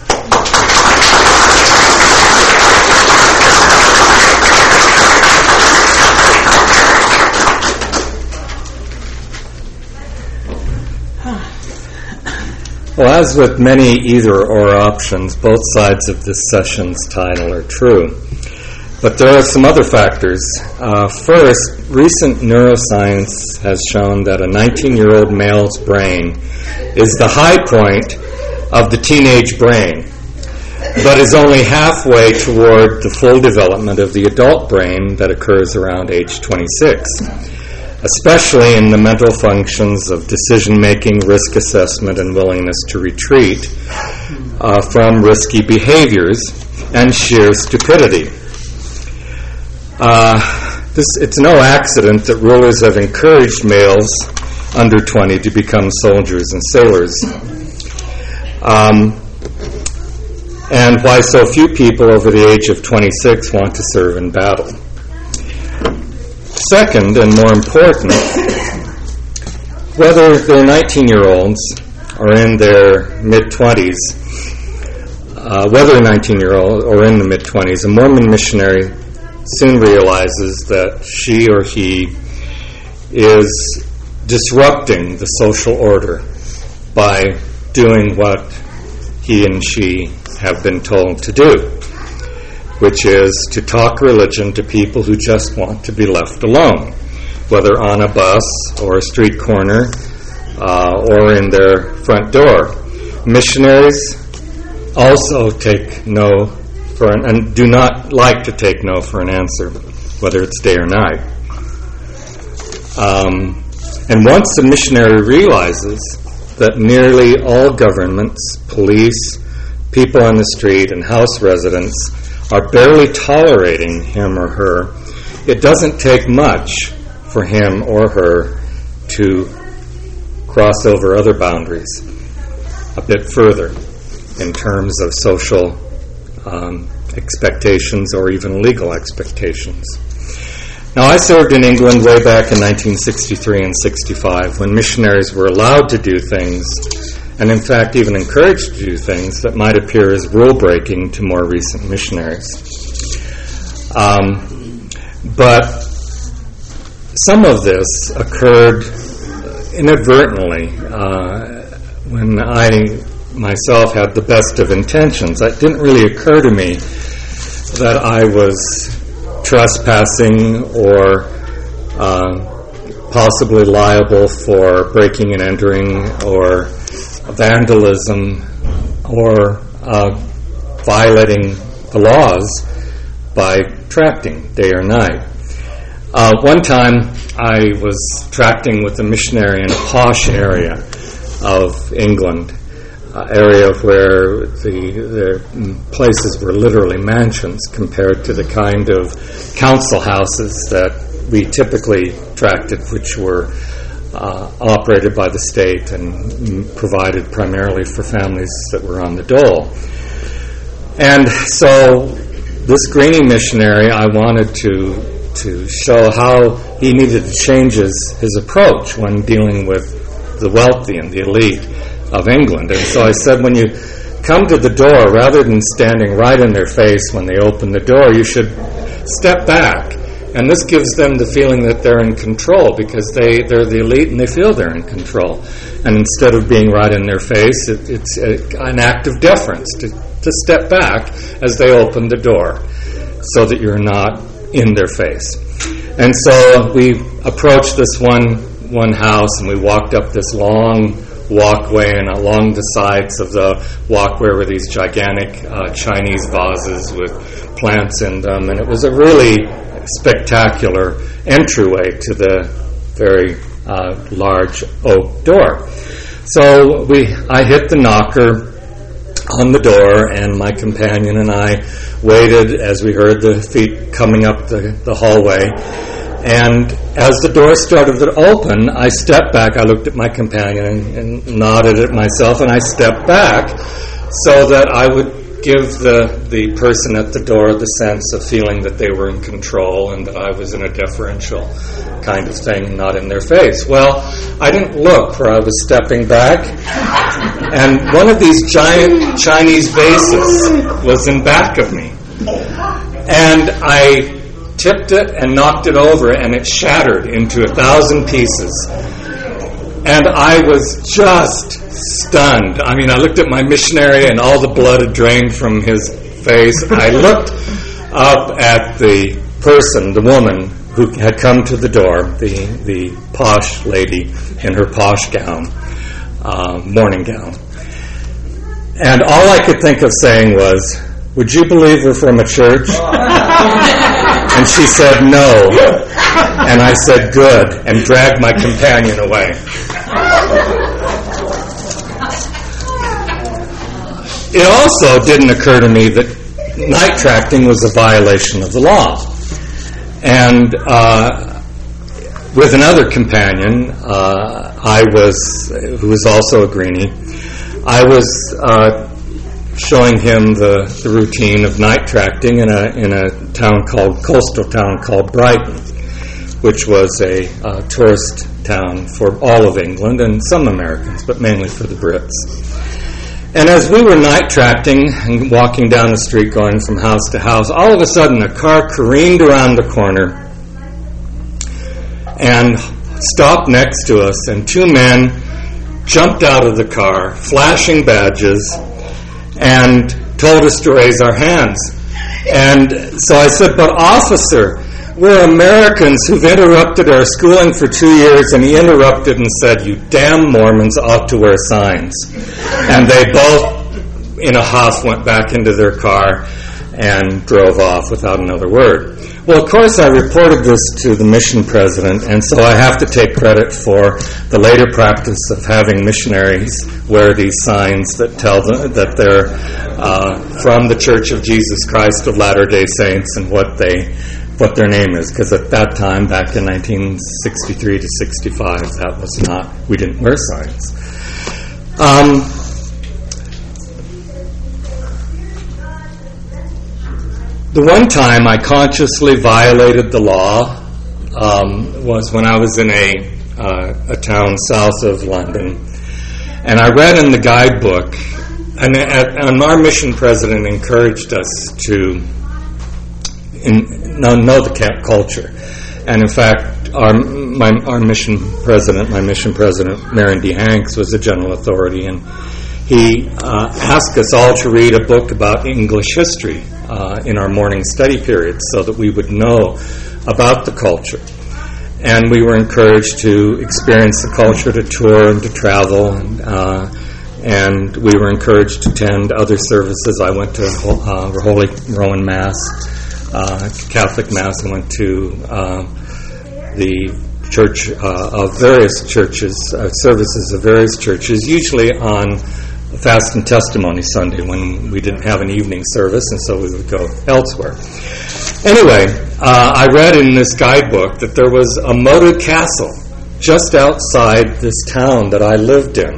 S5: Well, as with many either-or options, both sides of this session's title are true. But there are some other factors. First, recent neuroscience has shown that a 19-year-old male's brain is the high point of the teenage brain, but is only halfway toward the full development of the adult brain that occurs around age 26. Especially in the mental functions of decision-making, risk assessment, and willingness to retreat from risky behaviors and sheer stupidity. It's no accident that rulers have encouraged males under 20 to become soldiers and sailors. And why so few people over the age of 26 want to serve in battle. Second, and more important, whether they're 19-year-olds or in their mid-20s, whether a 19-year-old or in the mid-20s, a Mormon missionary soon realizes that she or he is disrupting the social order by doing what he and she have been told to do, which is to talk religion to people who just want to be left alone, whether on a bus or a street corner or in their front door. Missionaries also take no and do not like to take no for an answer, whether it's day or night. And once the missionary realizes that nearly all governments, police, people on the street, and house residents are barely tolerating him or her, it doesn't take much for him or her to cross over other boundaries a bit further in terms of social expectations or even legal expectations. Now, I served in England way back in 1963 and 65 when missionaries were allowed to do things, and in fact even encouraged to do things that might appear as rule-breaking to more recent missionaries. But some of this occurred inadvertently when I myself had the best of intentions. It didn't really occur to me that I was trespassing or possibly liable for breaking and entering or vandalism or violating the laws by tracting day or night. One time I was tracting with a missionary in a posh area of England, area where the places were literally mansions compared to the kind of council houses that we typically tracted, which were operated by the state and provided primarily for families that were on the dole. And so this Greenie missionary, I wanted to show how he needed to change his approach when dealing with the wealthy and the elite of England. And so I said, when you come to the door, rather than standing right in their face when they open the door, you should step back. And this gives them the feeling that they're in control because they're the elite and they feel they're in control. And instead of being right in their face, it's an act of deference to step back as they open the door so that you're not in their face. And so we approached this one house and we walked up this long walkway, and along the sides of the walkway were these gigantic Chinese vases with plants in them, and it was a really spectacular entryway to the very large oak door. So I hit the knocker on the door, and my companion and I waited as we heard the feet coming up the hallway. And as the door started to open, I stepped back. I looked at my companion and nodded at myself, and I stepped back so that I would give the person at the door the sense of feeling that they were in control and that I was in a deferential kind of thing and not in their face. Well, I didn't look where I was stepping back, and one of these giant Chinese vases was in back of me. And I tipped it and knocked it over, and it shattered into 1,000 pieces. And I was just stunned. I mean, I looked at my missionary, and all the blood had drained from his face. I looked up at the person, the woman who had come to the door, the posh lady in her posh gown, morning gown. And all I could think of saying was, "Would you believe we're from a church?" And she said, "No." And I said, "Good," and dragged my companion away. It also didn't occur to me that night tracting was a violation of the law. And with another companion, who was also a Greenie, I was showing him the routine of night tracting in a coastal town called Brighton, which was a tourist town for all of England and some Americans, but mainly for the Brits. And as we were night tracting and walking down the street going from house to house, all of a sudden a car careened around the corner and stopped next to us, and two men jumped out of the car, flashing badges, and told us to raise our hands. And so I said, "But officer, we're Americans who've interrupted our schooling for 2 years," and he interrupted and said, "You damn Mormons ought to wear signs." And they both, in a huff, went back into their car and drove off without another word. Well, of course, I reported this to the mission president, and so I have to take credit for the later practice of having missionaries wear these signs that tell them that they're from the Church of Jesus Christ of Latter-day Saints and what their name is. Because at that time, back in 1963 to 65, that was not, we didn't wear signs. The one time I consciously violated the law was when I was in a town south of London, and I read in the guidebook, and our mission president encouraged us to know the culture, and in fact, my mission president, Marion D. Hanks, was a general authority, and he asked us all to read a book about English history in our morning study periods so that we would know about the culture. And we were encouraged to experience the culture, to tour and to travel, and we were encouraged to attend other services. I went to Holy Roman Mass, Catholic Mass. I went to the church of various churches, services of various churches, usually on Fast and Testimony Sunday when we didn't have an evening service, and so we would go elsewhere. Anyway, I read in this guidebook that there was a moated castle just outside this town that I lived in.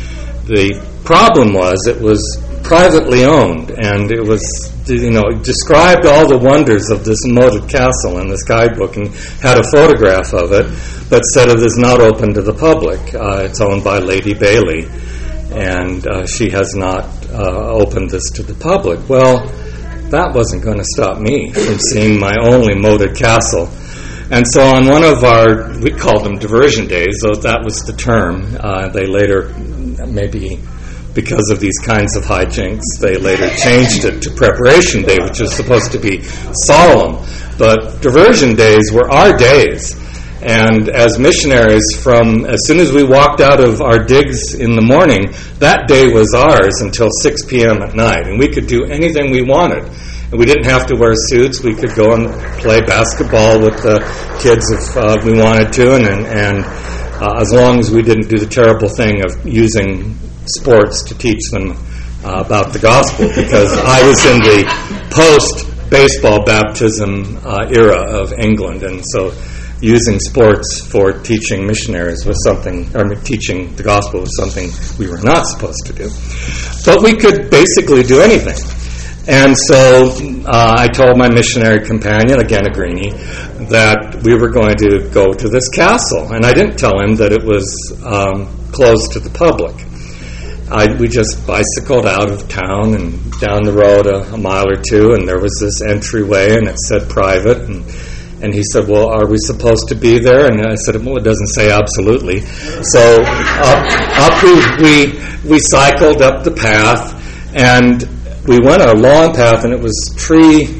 S5: The problem was it was privately owned, and it was, it described all the wonders of this moated castle in this guidebook and had a photograph of it, but said it is not open to the public. It's owned by Lady Bailey, and she has not opened this to the public. Well, that wasn't going to stop me from seeing my only moated castle. And so on one of our, we called them diversion days, so that was the term. They later, maybe because of these kinds of hijinks, they later changed it to preparation day, which was supposed to be solemn. But diversion days were our days. And as missionaries, from as soon as we walked out of our digs in the morning, that day was ours until 6 p.m. at night. And we could do anything we wanted. And we didn't have to wear suits. We could go and play basketball with the kids if we wanted to. And as long as we didn't do the terrible thing of using sports to teach them about the gospel. Because I was in the post-baseball baptism era of England. And so using sports for teaching missionaries was something, or teaching the gospel was something we were not supposed to do. But we could basically do anything. And so I told my missionary companion, again a greenie, that we were going to go to this castle. And I didn't tell him that it was closed to the public. We just bicycled out of town and down the road a mile or two, and there was this entryway, and it said private, and he said, well, are we supposed to be there? And I said, well, it doesn't say absolutely. So up we cycled up the path, and we went a long path, and it was trees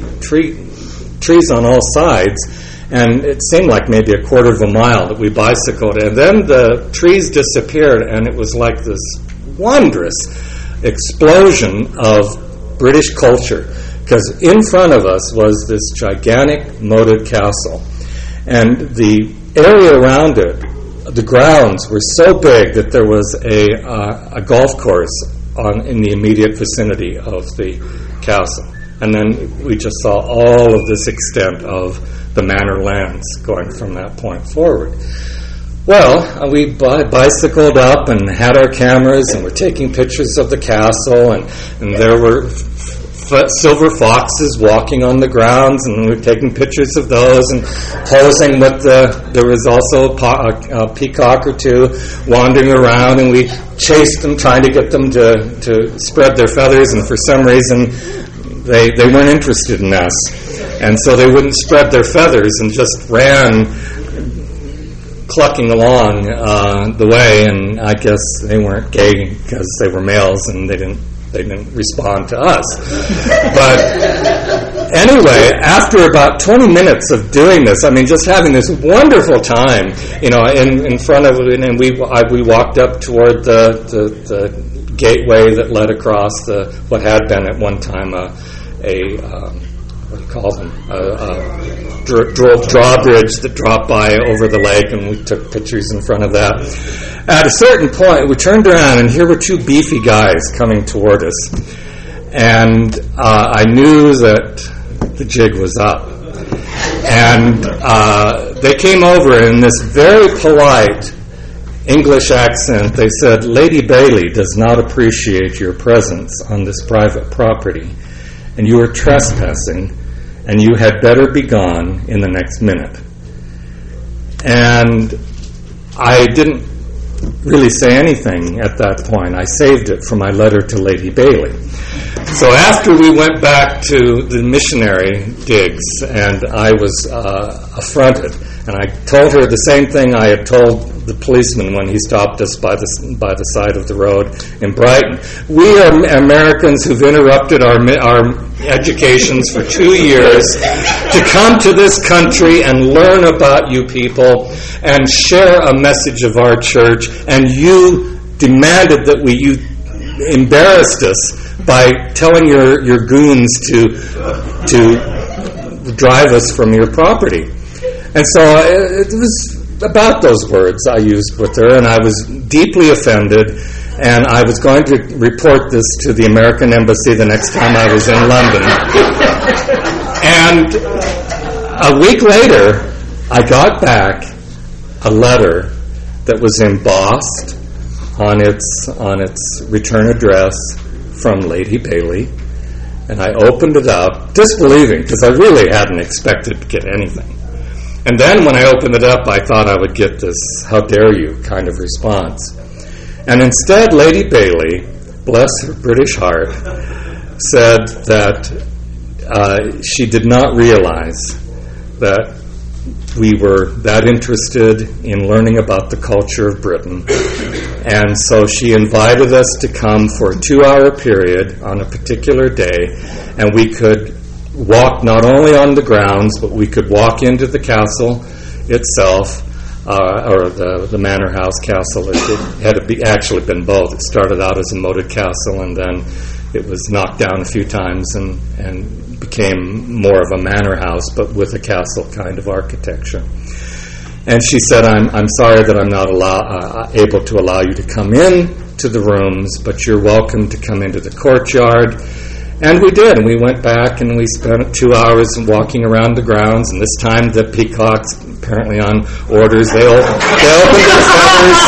S5: on all sides, and it seemed like maybe a quarter of a mile that we bicycled, and then the trees disappeared, and it was like this wondrous explosion of British culture. Because in front of us was this gigantic moated castle, and the area around it, the grounds were so big that there was a golf course in the immediate vicinity of the castle. And then we just saw all of this extent of the manor lands going from that point forward. Well, we bicycled up and had our cameras, and we're taking pictures of the castle, and there were silver foxes walking on the grounds, and we were taking pictures of those and posing with there was also a peacock or two wandering around, and we chased them, trying to get them to spread their feathers, and for some reason they weren't interested in us, and so they wouldn't spread their feathers and just ran clucking along the way, and I guess they weren't gay because they were males and they didn't respond to us. But anyway, after about 20 minutes of doing this, I mean, just having this wonderful time, in front of it, and we walked up toward the gateway that led across what had been at one time a what do you call them? Drawbridge that dropped by over the lake, and we took pictures in front of that. At a certain point, we turned around, and here were two beefy guys coming toward us. And I knew that the jig was up. And they came over in this very polite English accent. They said, "Lady Bailey does not appreciate your presence on this private property, and you are trespassing, and you had better be gone in the next minute." And I didn't really say anything at that point. I saved it for my letter to Lady Bailey. So after we went back to the missionary digs, and I was affronted, and I told her the same thing I had told the policeman when he stopped us by the side of the road in Brighton. We are Americans who've interrupted our educations for 2 years to come to this country and learn about you people and share a message of our church, and you demanded that you embarrassed us by telling your goons to drive us from your property. And so it was about those words I used with her, and I was deeply offended, and I was going to report this to the American Embassy the next time I was in London. And a week later, I got back a letter that was embossed on its return address from Lady Bailey, and I opened it up, disbelieving, because I really hadn't expected to get anything. And then when I opened it up, I thought I would get this "how dare you" kind of response. And instead, Lady Bailey, bless her British heart, said that she did not realize that we were that interested in learning about the culture of Britain. And so she invited us to come for a 2-hour period on a particular day, and we could walk not only on the grounds, but we could walk into the castle itself, or the manor house castle. It had actually been both. It started out as a moated castle, and then it was knocked down a few times and became more of a manor house, but with a castle kind of architecture. And she said, I'm sorry that I'm not able to allow you to come in to the rooms, but you're welcome to come into the courtyard. And we did, and we went back and we spent 2 hours walking around the grounds, and this time the peacocks, apparently on orders, they opened their feathers.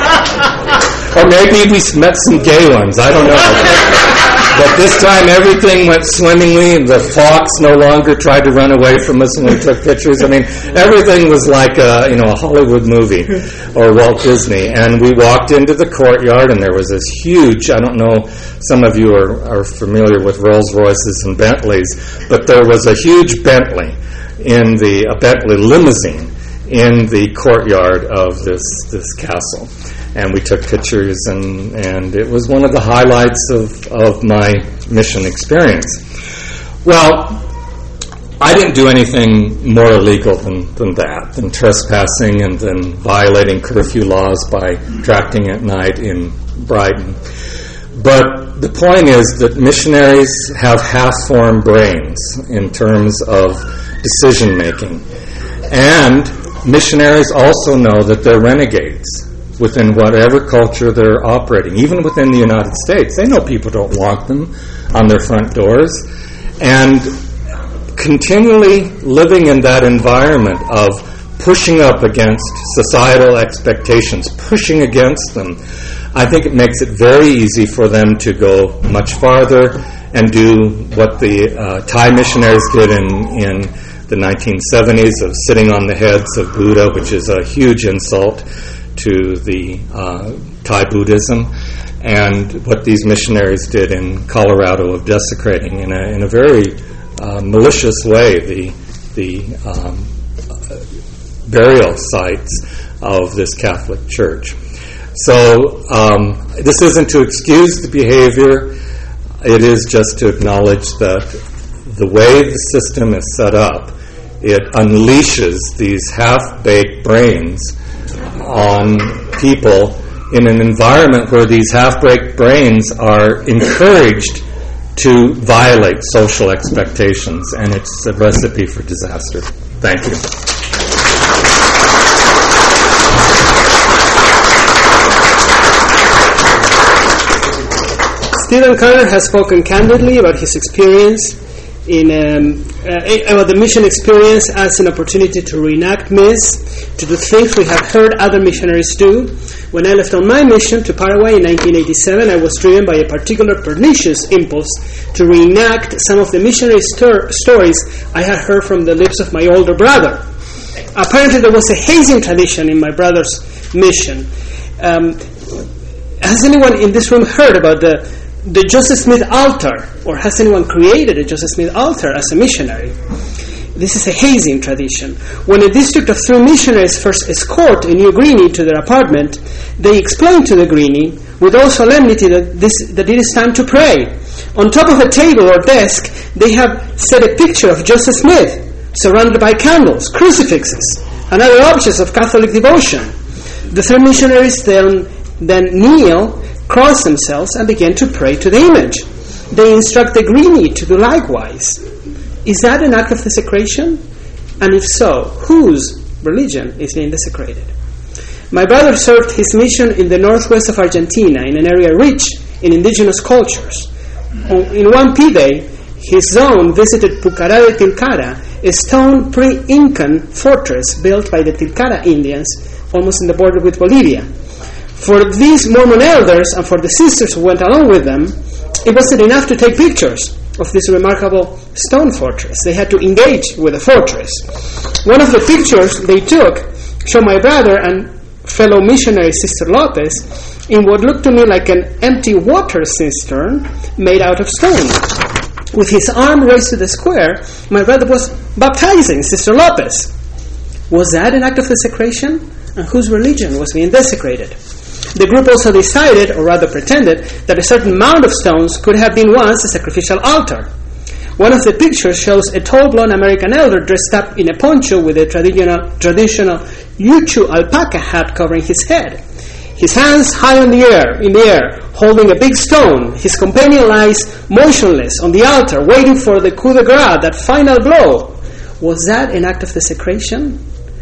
S5: Or maybe we met some gay ones, I don't know. But this time everything went swimmingly, and the fox no longer tried to run away from us when we took pictures. I mean, everything was like a Hollywood movie or Walt Disney. And we walked into the courtyard, and there was this huge, I don't know, some of you are familiar with Rolls Royces and Bentleys, but there was a huge Bentley a Bentley limousine in the courtyard of this castle. And we took pictures, and it was one of the highlights of my mission experience. Well, I didn't do anything more illegal than trespassing and than violating curfew laws by tracting at night in Brighton. But the point is that missionaries have half-formed brains in terms of decision-making. And missionaries also know that they're renegades within whatever culture they're operating, even within the United States. They know people don't want them on their front doors. And continually living in that environment of pushing up against societal expectations, pushing against them, I think it makes it very easy for them to go much farther and do what the Thai missionaries did in the 1970s of sitting on the heads of Buddha, which is a huge insult to the Thai Buddhism, and what these missionaries did in Colorado of desecrating in a very malicious way the burial sites of this Catholic Church. So this isn't to excuse the behavior. It is just to acknowledge that the way the system is set up, it unleashes these half-baked brains on people in an environment where these half-baked brains are encouraged to violate social expectations, and it's a recipe for disaster. Thank you.
S1: Stephen Carter has spoken candidly about his experience about the mission experience as an opportunity to reenact myths, to do things we have heard other missionaries do. When I left on my mission to Paraguay in 1987, I was driven by a particular pernicious impulse to reenact some of the missionary stories I had heard from the lips of my older brother. Apparently there was a hazing tradition in my brother's mission. Has anyone in this room heard about the Joseph Smith altar, or has anyone created a Joseph Smith altar as a missionary? This is a hazing tradition. When a district of 3 missionaries first escort a new greenie to their apartment, they explain to the greenie with all solemnity that it is time to pray. On top of a table or desk, they have set a picture of Joseph Smith, surrounded by candles, crucifixes, and other objects of Catholic devotion. The 3 missionaries then kneel, cross themselves, and begin to pray to the image. They instruct the greenie to do likewise. Is that an act of desecration? And if so, whose religion is being desecrated? My brother served his mission in the northwest of Argentina, in an area rich in indigenous cultures. In one P-Day, his zone visited Pucará de Tilcara, a stone pre-Incan fortress built by the Tilcara Indians, almost in the border with Bolivia. For these Mormon elders and for the sisters who went along with them, it wasn't enough to take pictures of this remarkable stone fortress. They had to engage with the fortress. One of the pictures they took showed my brother and fellow missionary Sister Lopez in what looked to me like an empty water cistern made out of stone. With his arm raised to the square, my brother was baptizing Sister Lopez. Was that an act of desecration? And whose religion was being desecrated? The group also decided, or rather pretended, that a certain mound of stones could have been once a sacrificial altar. One of the pictures shows a tall blonde American elder dressed up in a poncho with a traditional Yuchu alpaca hat covering his head. His hands high in the air, holding a big stone. His companion lies motionless on the altar, waiting for the coup de grace, that final blow. Was that an act of desecration?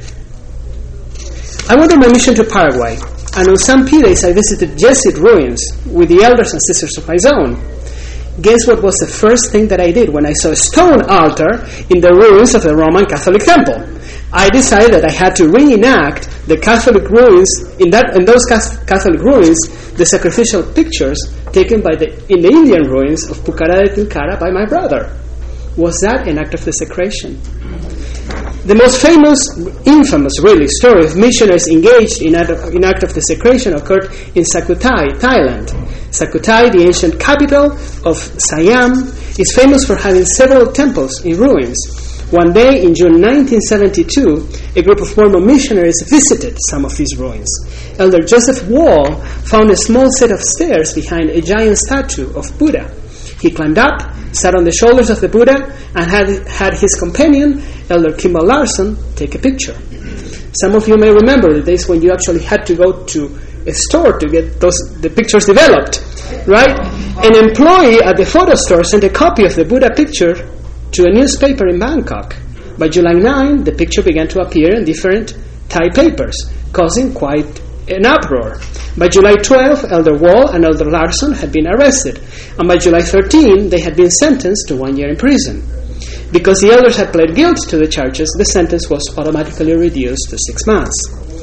S1: I went on my mission to Paraguay, and on some P-Days I visited Jesuit ruins with the elders and sisters of my zone. Guess what was the first thing that I did when I saw a stone altar in the ruins of the Roman Catholic Temple? I decided that I had to reenact the Catholic ruins, in those Catholic ruins, the sacrificial pictures taken in the Indian ruins of Pucará de Tilcara by my brother. Was that an act of desecration? The most infamous story of missionaries engaged in act of desecration occurred in Sakuttai, Thailand. Sakuttai, the ancient capital of Siam, is famous for having several temples in ruins. One day in June 1972, a group of Mormon missionaries visited some of these ruins. Elder Joseph Wall found a small set of stairs behind a giant statue of Buddha. He climbed up, sat on the shoulders of the Buddha, and had his companion, Elder Kimball Larson, take a picture. Some of you may remember the days when you actually had to go to a store to get the pictures developed, right? An employee at the photo store sent a copy of the Buddha picture to a newspaper in Bangkok. By July 9, the picture began to appear in different Thai papers, causing quite an uproar. By July 12, Elder Wall and Elder Larson had been arrested, and by July 13, they had been sentenced to 1 year in prison. Because the elders had pled guilty to the charges, the sentence was automatically reduced to 6 months.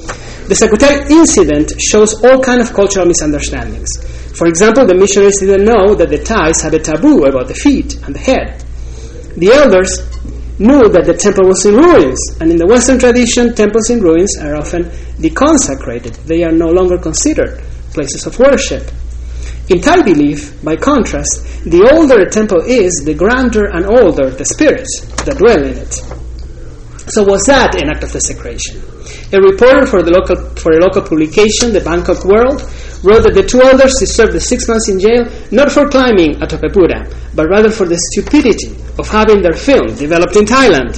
S1: The Zacutel incident shows all kinds of cultural misunderstandings. For example, the missionaries didn't know that the Thais had a taboo about the feet and the head. The elders knew that the temple was in ruins, and in the Western tradition, temples in ruins are often deconsecrated. They are no longer considered places of worship. In Thai belief, by contrast, the older a temple is, the grander and older the spirits that dwell in it. So was that an act of desecration? A reporter for a local publication, the Bangkok World, wrote that the two elders deserved the 6 months in jail not for climbing Atopepura, but rather for the stupidity of having their film developed in Thailand.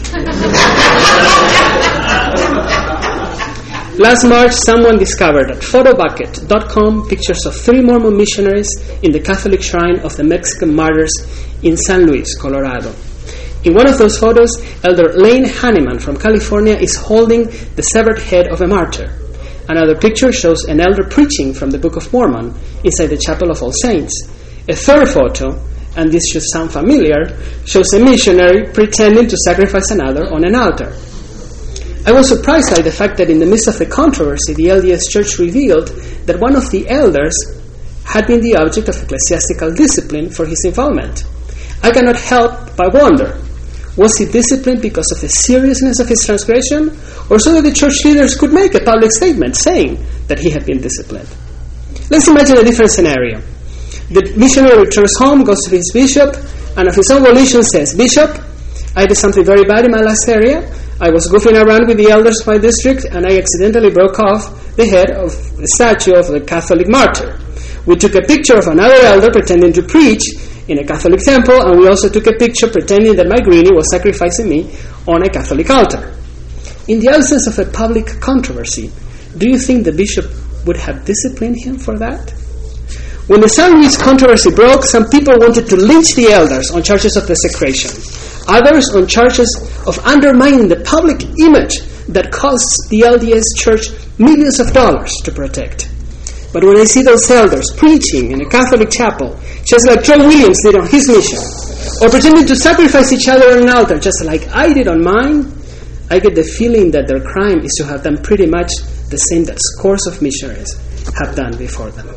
S1: Last March, someone discovered at photobucket.com pictures of 3 Mormon missionaries in the Catholic shrine of the Mexican martyrs in San Luis, Colorado. In one of those photos, Elder Lane Hanneman from California is holding the severed head of a martyr. Another picture shows an elder preaching from the Book of Mormon inside the Chapel of All Saints. A third photo, and this should sound familiar, shows a missionary pretending to sacrifice another on an altar. I was surprised by the fact that in the midst of the controversy, the LDS Church revealed that one of the elders had been the object of ecclesiastical discipline for his involvement. I cannot help but wonder, was he disciplined because of the seriousness of his transgression, or so that the church leaders could make a public statement saying that he had been disciplined? Let's imagine a different scenario. The missionary returns home, goes to his bishop, and of his own volition says, "Bishop, I did something very bad in my last area. I was goofing around with the elders of my district, and I accidentally broke off the head of the statue of the Catholic martyr. We took a picture of another elder pretending to preach in a Catholic temple, and we also took a picture pretending that my greenie was sacrificing me on a Catholic altar." In the absence of a public controversy, do you think the bishop would have disciplined him for that? When the San Luis controversy broke, some people wanted to lynch the elders on charges of desecration. Others on charges of undermining the public image that costs the LDS Church millions of dollars to protect. But when I see those elders preaching in a Catholic chapel, just like John Williams did on his mission, or pretending to sacrifice each other on an altar, just like I did on mine, I get the feeling that their crime is to have done pretty much the same that scores of missionaries have done before them.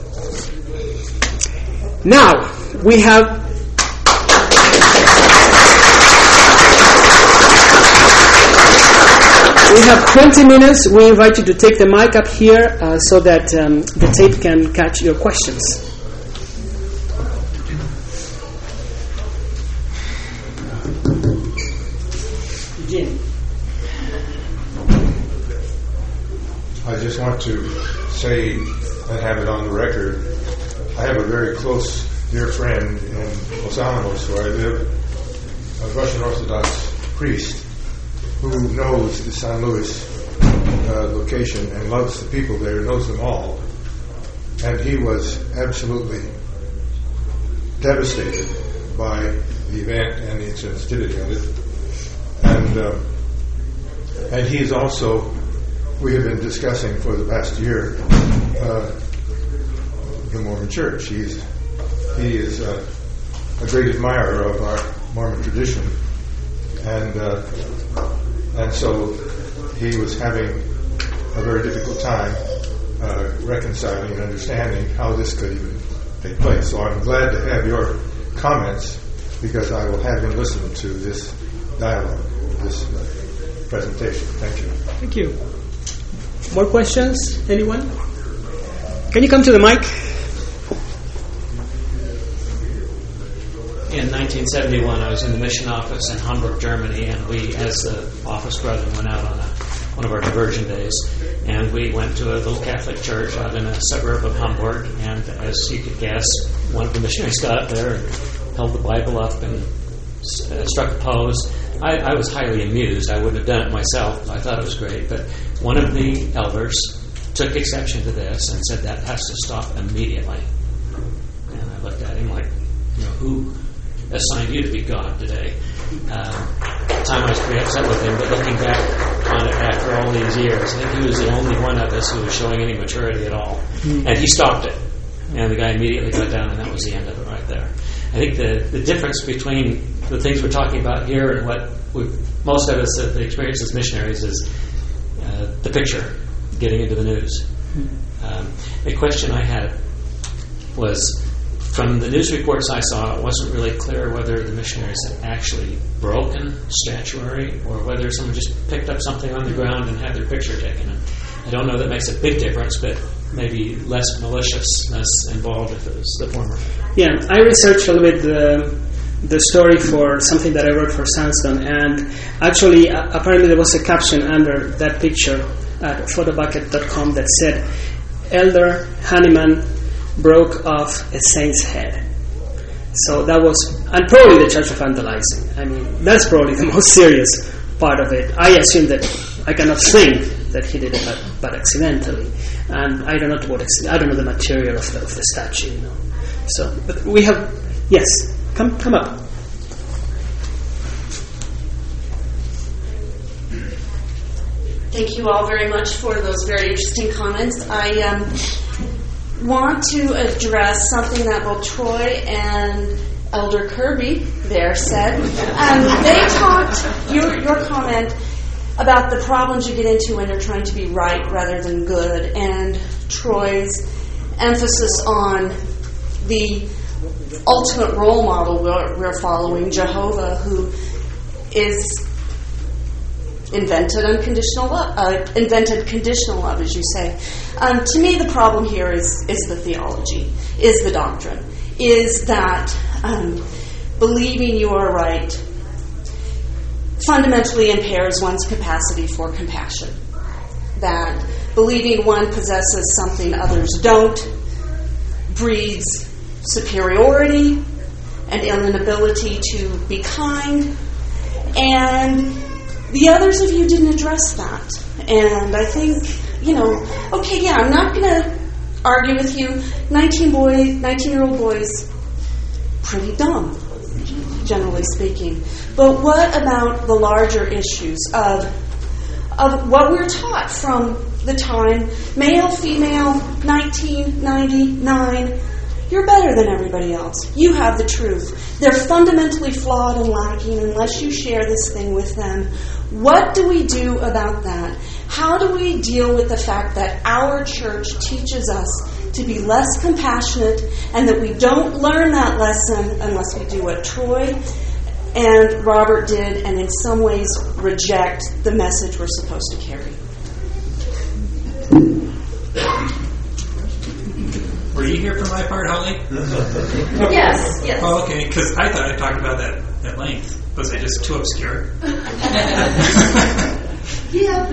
S1: Now, we have 20 minutes. We invite you to take the mic up here so that the tape can catch your questions. Eugene.
S6: I just want to say and have it on the record, I have a very close, dear friend in Los Alamos where I live, a Russian Orthodox priest who knows the San Luis location and loves the people there, knows them all. And he was absolutely devastated by the event and the insensitivity of it. And he is also, we have been discussing for the past year, the Mormon Church. He is a great admirer of our Mormon tradition. And so he was having a very difficult time reconciling and understanding how this could even take place. So I'm glad to have your comments because I will have him listen to this dialogue, this presentation. Thank you.
S1: Thank you. More questions? Anyone? Can you come to the mic?
S7: In 1971, I was in the mission office in Hamburg, Germany, and we, as the office brethren, went out on one of our diversion days, and we went to a little Catholic church out in a suburb of Hamburg, and as you could guess, one of the missionaries got up there and held the Bible up and struck a pose. I was highly amused. I wouldn't have done it myself. I thought it was great, but one of the elders took exception to this and said that has to stop immediately. And I looked at him like, who assigned you to be God today? At the time I was pretty upset with him, but looking back on it after all these years, I think he was the only one of us who was showing any maturity at all. And he stopped it. And the guy immediately got down, and that was the end of it right there. I think the difference between the things we're talking about here and what most of us have experienced as missionaries is the picture. getting into the news. A question I had was, from the news reports I saw, it wasn't really clear whether the missionaries had actually broken statuary or whether someone just picked up something on the ground and had their picture taken. And I don't know that makes a big difference, but maybe less maliciousness involved if it was the former.
S1: Yeah, I researched a little bit the story for something that I wrote for Sandstone, and actually, apparently there was a caption under that picture at photobucket.com that said, "Elder Hanneman broke off a saint's head." So that was, and probably the charge of vandalizing. I mean, that's probably the most serious part of it. I assume that I cannot think that he did it, but accidentally, and I don't know I don't know the material of the statue. So, but we have, yes, come up.
S8: Thank you all very much for those very interesting comments. I want to address something that both Troy and Elder Kirby there said. They talked, your comment about the problems you get into when you're trying to be right rather than good, and Troy's emphasis on the ultimate role model we're following, Jehovah, who is invented conditional love, as you say. To me, the problem here is the theology, is the doctrine, is that believing you are right fundamentally impairs one's capacity for compassion. That believing one possesses something others don't breeds superiority and inability to be kind. And the others of you didn't address that. And I think, okay, yeah, I'm not going to argue with you. 19-year-old boys, pretty dumb, generally speaking. But what about the larger issues of what we're taught from the time, male, female, 1999, you're better than everybody else. You have the truth. They're fundamentally flawed and lacking unless you share this thing with them. What do we do about that? How do we deal with the fact that our church teaches us to be less compassionate and that we don't learn that lesson unless we do what Troy and Robert did and in some ways reject the message we're supposed to carry?
S9: Were you here for my part, Holly?
S8: Yes.
S9: Oh, okay, because I thought I talked about that at length. Was I just too obscure?
S8: Yeah.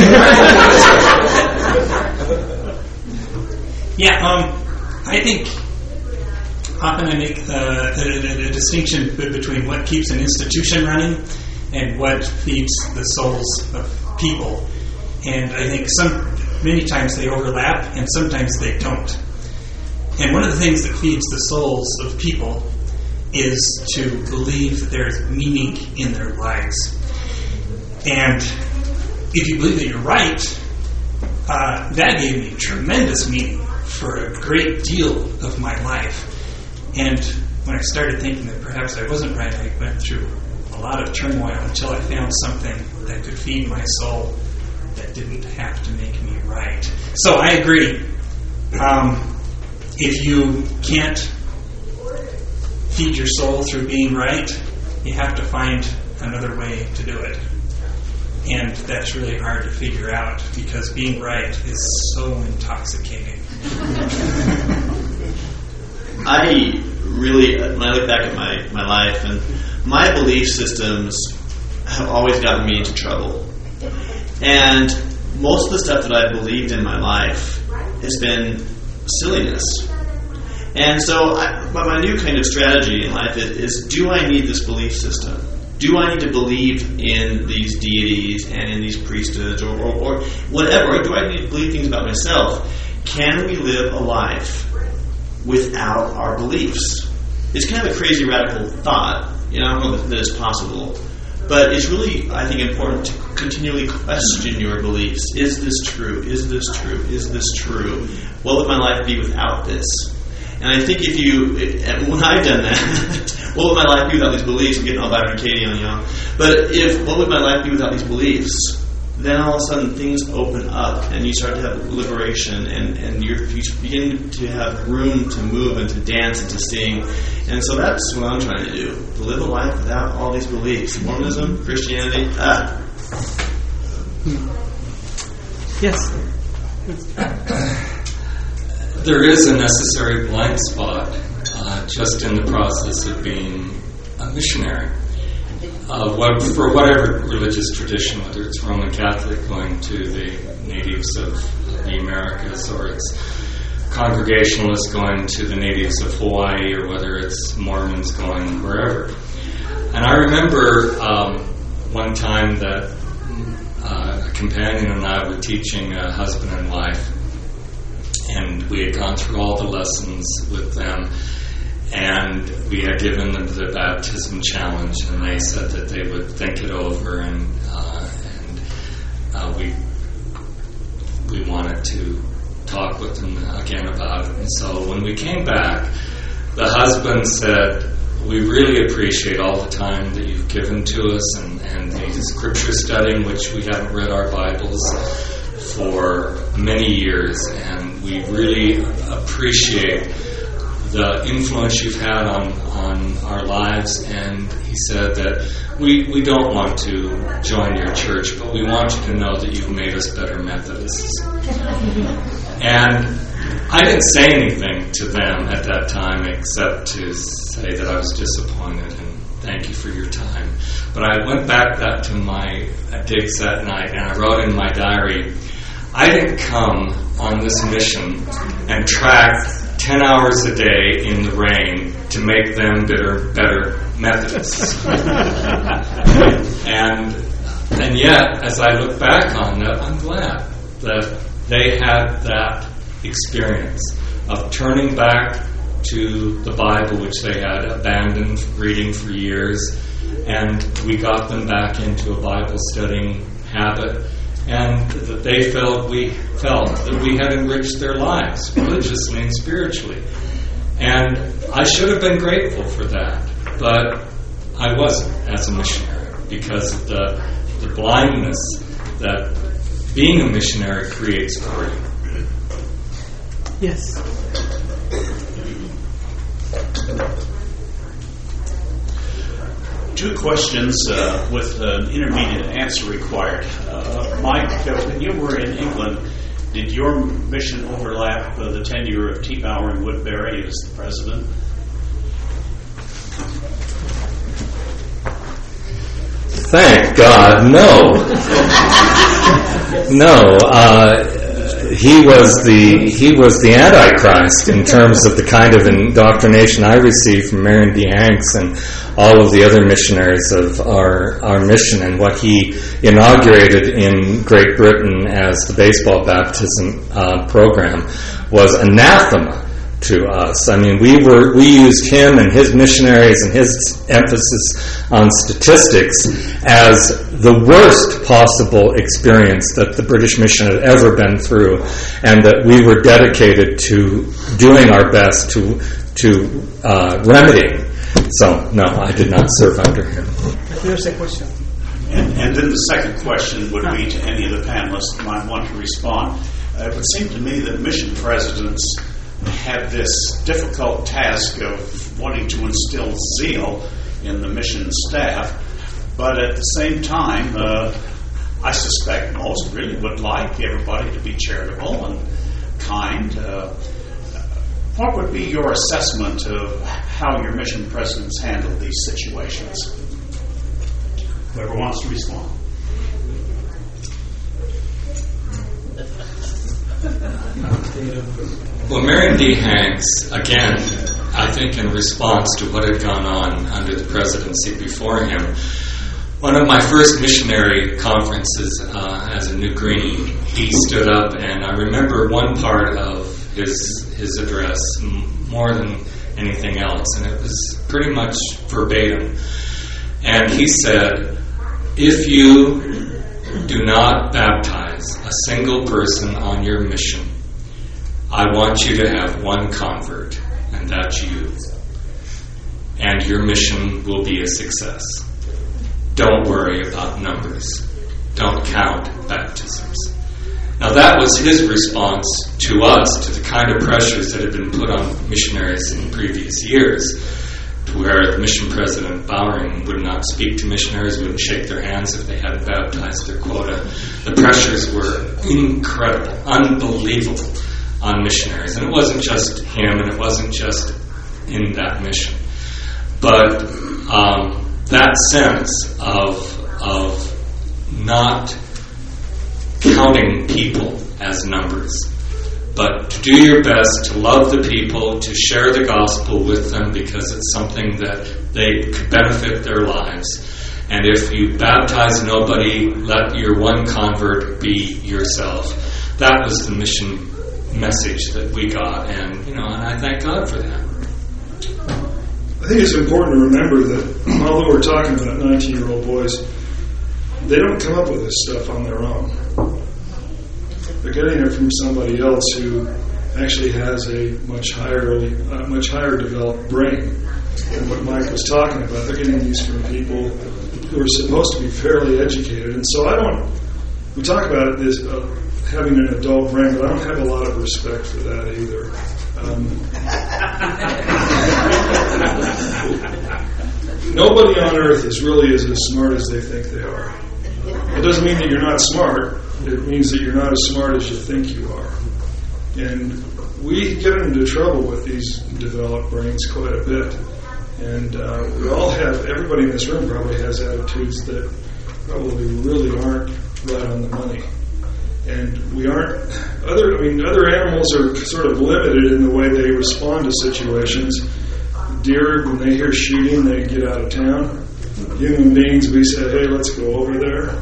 S9: I think often I make a distinction between what keeps an institution running and what feeds the souls of people. And I think many times they overlap and sometimes they don't. And one of the things that feeds the souls of people is to believe that there is meaning in their lives. And if you believe that you're right, that gave me tremendous meaning for a great deal of my life. And when I started thinking that perhaps I wasn't right, I went through a lot of turmoil until I found something that could feed my soul that didn't have to make me right. So I agree. If you can't feed your soul through being right, you have to find another way to do it. And that's really hard to figure out because being right is so intoxicating.
S4: I really, when I look back at my life, and my belief systems have always gotten me into trouble. And most of the stuff that I've believed in my life has been silliness. And so my new kind of strategy in life is do I need this belief system? Do I need to believe in these deities and in these priesthoods or whatever? Or do I need to believe things about myself? Can we live a life without our beliefs? It's kind of a crazy radical thought. I don't know that it's possible. But it's really, I think, important to continually question your beliefs. Is this true? Is this true? Is this true? What would my life be without this? And I think when I've done that, what would my life be without these beliefs? I'm getting all Byron and Katie on y'all. But what would my life be without these beliefs?
S10: then all of a sudden things open up and you start to have liberation and you begin to have room to move and to dance and to sing. And so that's what I'm trying to do, to live a life without all these beliefs. Mormonism, Christianity,
S1: Yes.
S5: There is a necessary blind spot just in the process of being a missionary. For whatever religious tradition, whether it's Roman Catholic going to the natives of the Americas, or it's Congregationalists going to the natives of Hawaii, or whether it's Mormons going wherever. And I remember one time that a companion and I were teaching a husband and wife, and we had gone through all the lessons with them, and we had given them the baptism challenge, and they said that they would think it over, and we wanted to talk with them again about it. And so when we came back, the husband said, "We really appreciate all the time that you've given to us and the scripture studying, which we haven't read our Bibles for many years, and we really appreciate the influence you've had on our lives." And he said that we don't want to join your church, but we want you to know that you've made us better Methodists. And I didn't say anything to them at that time except to say that I was disappointed and thank you for your time. But I went back to my digs that night, and I wrote in my diary, I didn't come on this mission and track 10 hours a day in the rain to make them better Methodists. and yet, as I look back on that, I'm glad that they had that experience of turning back to the Bible, which they had abandoned reading for years, and we got them back into a Bible studying habit, and that they felt that we had enriched their lives religiously and spiritually. And I should have been grateful for that, but I wasn't as a missionary because of the blindness that being a missionary creates for you.
S1: Yes.
S11: Two questions with an intermediate answer required. Mike, when you were in England, did your mission overlap the tenure of T. Bowering Woodbury as the president?
S5: Thank God, no. No, he was the Antichrist in terms of the kind of indoctrination I received from Marion D. Hanks and all of the other missionaries of our mission, and what he inaugurated in Great Britain as the baseball baptism program was anathema to us. I mean, we used him and his missionaries and his emphasis on statistics as the worst possible experience that the British mission had ever been through, and that we were dedicated to doing our best to remedying. So, no, I did not serve under him.
S1: Here's a question.
S11: And then the second question would be to any of the panelists who might want to respond. It would seem to me that mission presidents had this difficult task of wanting to instill zeal in the mission staff, but at the same time, I suspect most really would like everybody to be charitable and kind. What would be your assessment of how your mission presidents handle these situations? Whoever wants to respond.
S5: Well, Marion D. Hanks, again, I think in response to what had gone on under the presidency before him, one of my first missionary conferences as a New Green, he stood up, and I remember one part of his address more than anything else, and it was pretty much verbatim. And he said, if you do not baptize a single person on your mission, I want you to have one convert, and that's you. And your mission will be a success. Don't worry about numbers. don't count baptisms. Now that was his response to us, to the kind of pressures that had been put on missionaries in previous years, to where the mission president Bowring would not speak to missionaries, wouldn't shake their hands if they hadn't baptized their quota. The pressures were incredible, unbelievable on missionaries. And it wasn't just him, and it wasn't just in that mission. But that sense of not counting people as numbers, but to do your best to love the people, to share the gospel with them because it's something that they could benefit their lives. And if you baptize nobody, let your one convert be yourself. That was the mission message that we got, and and I thank God for that.
S2: I think it's important to remember that although we're talking about 19-year-old boys, they don't come up with this stuff on their own. They're getting it from somebody else who actually has a much higher developed brain than what Mike was talking about. They're getting these from people who are supposed to be fairly educated. And so we talk about this having an adult brain, but I don't have a lot of respect for that either. Nobody on earth is really as smart as they think they are. It doesn't mean that you're not smart. It means that you're not as smart as you think you are. And we get into trouble with these developed brains quite a bit. And everybody in this room probably has attitudes that probably really aren't right on the money. And other animals are sort of limited in the way they respond to situations. Deer, when they hear shooting, they get out of town. Human beings, we say, hey, let's go over there.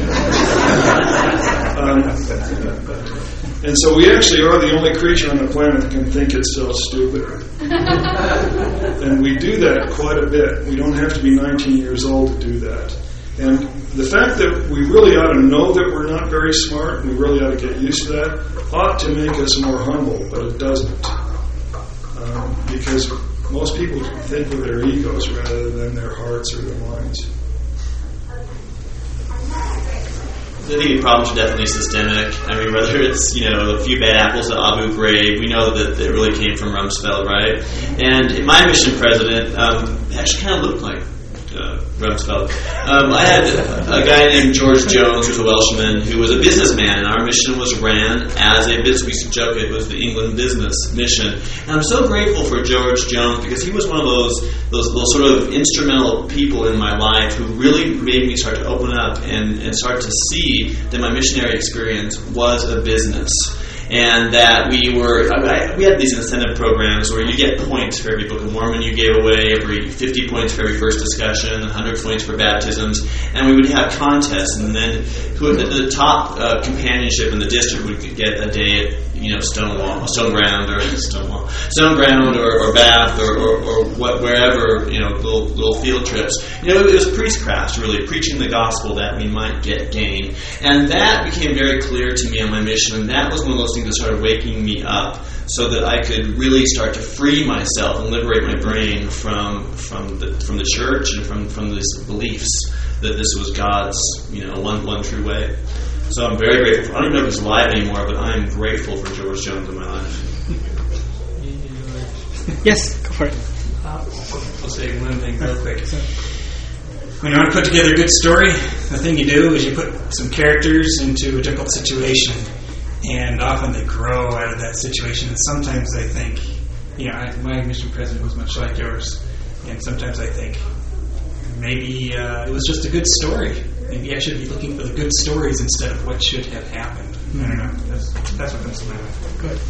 S2: And so we actually are the only creature on the planet that can think itself stupid. And we do that quite a bit. We don't have to be 19 years old to do that. And the fact that we really ought to know that we're not very smart, and we really ought to get used to that, ought to make us more humble, but it doesn't. Because most people think with their egos rather than their hearts or their minds.
S10: I think the problems are definitely systemic. I mean, whether it's, a few bad apples at Abu Ghraib, we know that it really came from Rumsfeld, right? And my mission president actually kind of looked like Rumsfeld. I had a guy named George Jones, who's a Welshman, who was a businessman, and our mission was ran as a business. We used to joke it was the England business mission. And I'm so grateful for George Jones because he was one of those sort of instrumental people in my life who really made me start to open up and start to see that my missionary experience was a business. And that we had these incentive programs where you get points for every Book of Mormon you gave away, every 50 points for every first discussion, 100 points for baptisms, and we would have contests, and then the top companionship in the district would get a day at Stone Ground or Bath or wherever, little field trips. It was priestcraft, really, preaching the gospel that we might get gain. And that became very clear to me on my mission, and that was one of those things that started waking me up so that I could really start to free myself and liberate my brain from the church and from these beliefs that this was God's, one true way. So I'm very grateful. I don't even know if he's alive anymore, but I am grateful for George Jones in my life.
S1: Yes, go for it.
S9: I'll say one thing real quick. When you want to put together a good story, the thing you do is you put some characters into a difficult situation, and often they grow out of that situation. And sometimes I think, my mission president was much like yours, and sometimes I think maybe it was just a good story. Maybe I should be looking for the good stories instead of what should have happened. I don't know. That's what comes to my mind. Good.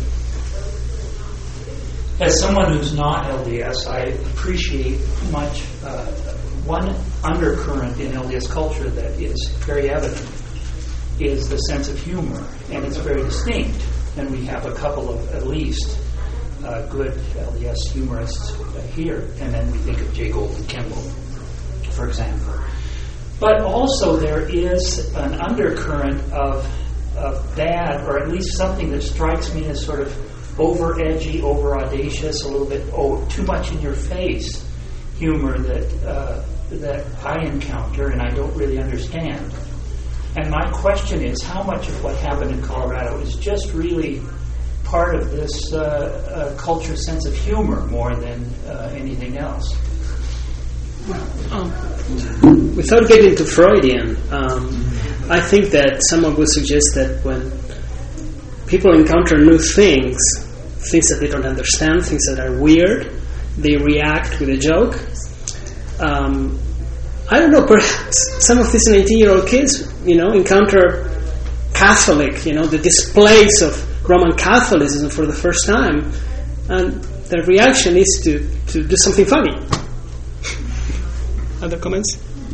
S12: As someone who's not LDS, I appreciate much one undercurrent in LDS culture that is very evident is the sense of humor, and it's very distinct. And we have a couple of, at least, good LDS humorists here, and then we think of J. Golden Kimball, for example. But also there is an undercurrent of bad, or at least something that strikes me as sort of over-edgy, over-audacious, a little bit too much in your face humor that I encounter and I don't really understand. And my question is, how much of what happened in Colorado is just really part of this culture sense of humor more than anything else?
S1: Without getting too Freudian, I think that someone would suggest that when people encounter new things that they don't understand, things that are weird, they react with a joke. I don't know, perhaps some of these 19-year-old kids, encounter Catholic, the displays of Roman Catholicism for the first time, and their reaction is to do something funny. Other comments?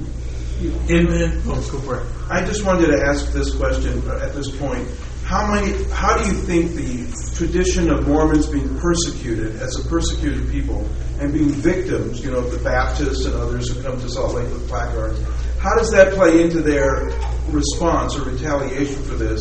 S9: Go for it.
S13: I just wanted to ask this question at this point. How do you think the tradition of Mormons being persecuted as a persecuted people and being victims, the Baptists and others who come to Salt Lake with placards, how does that play into their response or retaliation for this?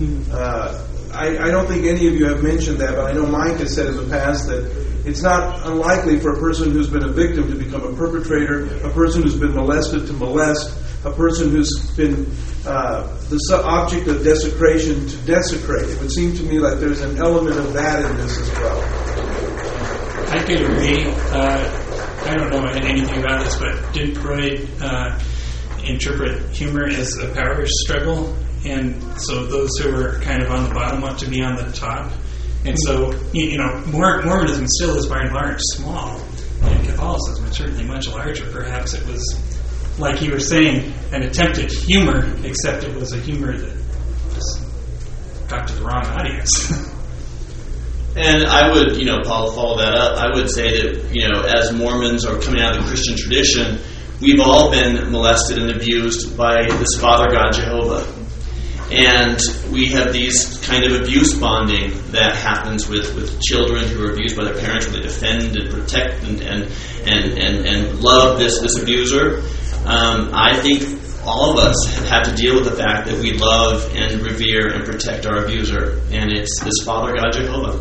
S13: I don't think any of you have mentioned that, but I know Mike has said in the past that it's not unlikely for a person who's been a victim to become a perpetrator, a person who's been molested to molest, a person who's been the object of desecration to desecrate. It would seem to me like there's an element of that in this as well.
S9: I could agree. I don't know anything about this, but did Freud interpret humor as a power struggle? And so those who were kind of on the bottom want to be on the top. And so, Mormonism still is by and large small, and Catholicism is certainly much larger. Perhaps it was, like you were saying, an attempt at humor, except it was a humor that just got to the wrong audience.
S10: And I would, Paul, follow that up. I would say that, as Mormons are coming out of the Christian tradition, we've all been molested and abused by this Father God Jehovah. And we have these kind of abuse bonding that happens with children who are abused by their parents, where they defend and protect and love this abuser. I think all of us have had to deal with the fact that we love and revere and protect our abuser, and it's this Father God Jehovah.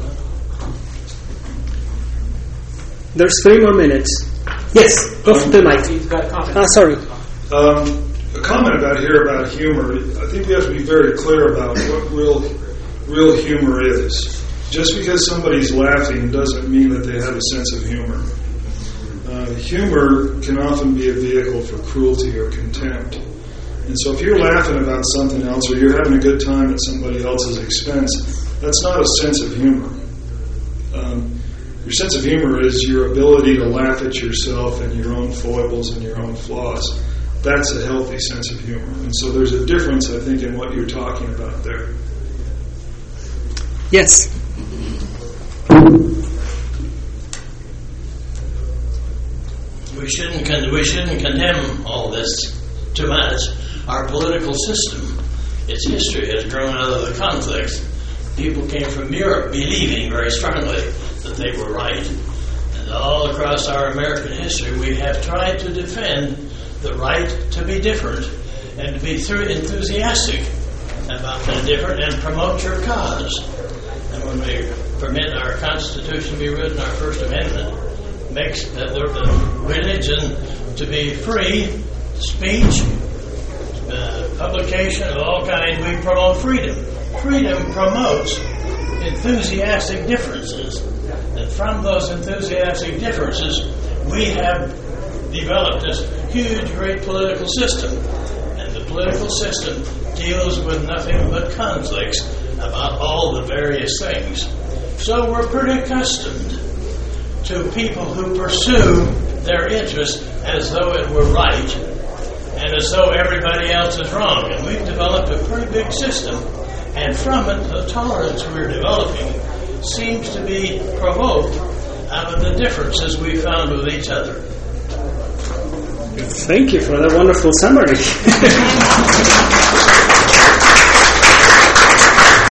S1: There's 3 more minutes. Yes, go for the mic.
S7: He's got a comment.
S1: Sorry.
S2: A comment about humor. I think we have to be very clear about what real humor is. Just because somebody's laughing doesn't mean that they have a sense of humor. Humor can often be a vehicle for cruelty or contempt. And so if you're laughing about something else or you're having a good time at somebody else's expense, that's not a sense of humor. Your sense of humor is your ability to laugh at yourself and your own foibles and your own flaws. That's a healthy sense of humor. And so there's a difference, I think, in what you're talking about there.
S1: Yes.
S14: We shouldn't condemn all this too much. Our political system, its history has grown out of the conflicts. People came from Europe believing very strongly that they were right. And all across our American history, we have tried to defend the right to be different and to be enthusiastic about being different and promote your cause. And when we permit our Constitution to be written, our First Amendment makes the religion to be free, speech, publication of all kinds, we promote freedom. Freedom promotes enthusiastic differences. And from those enthusiastic differences, we have developed this huge, great political system. And the political system deals with nothing but conflicts about all the various things. So we're pretty accustomed to people who pursue their interests as though it were right and as though everybody else is wrong. And we've developed a pretty big system. And from it, the tolerance we're developing seems to be provoked out of the differences we found with each other.
S1: Thank you for that wonderful summary.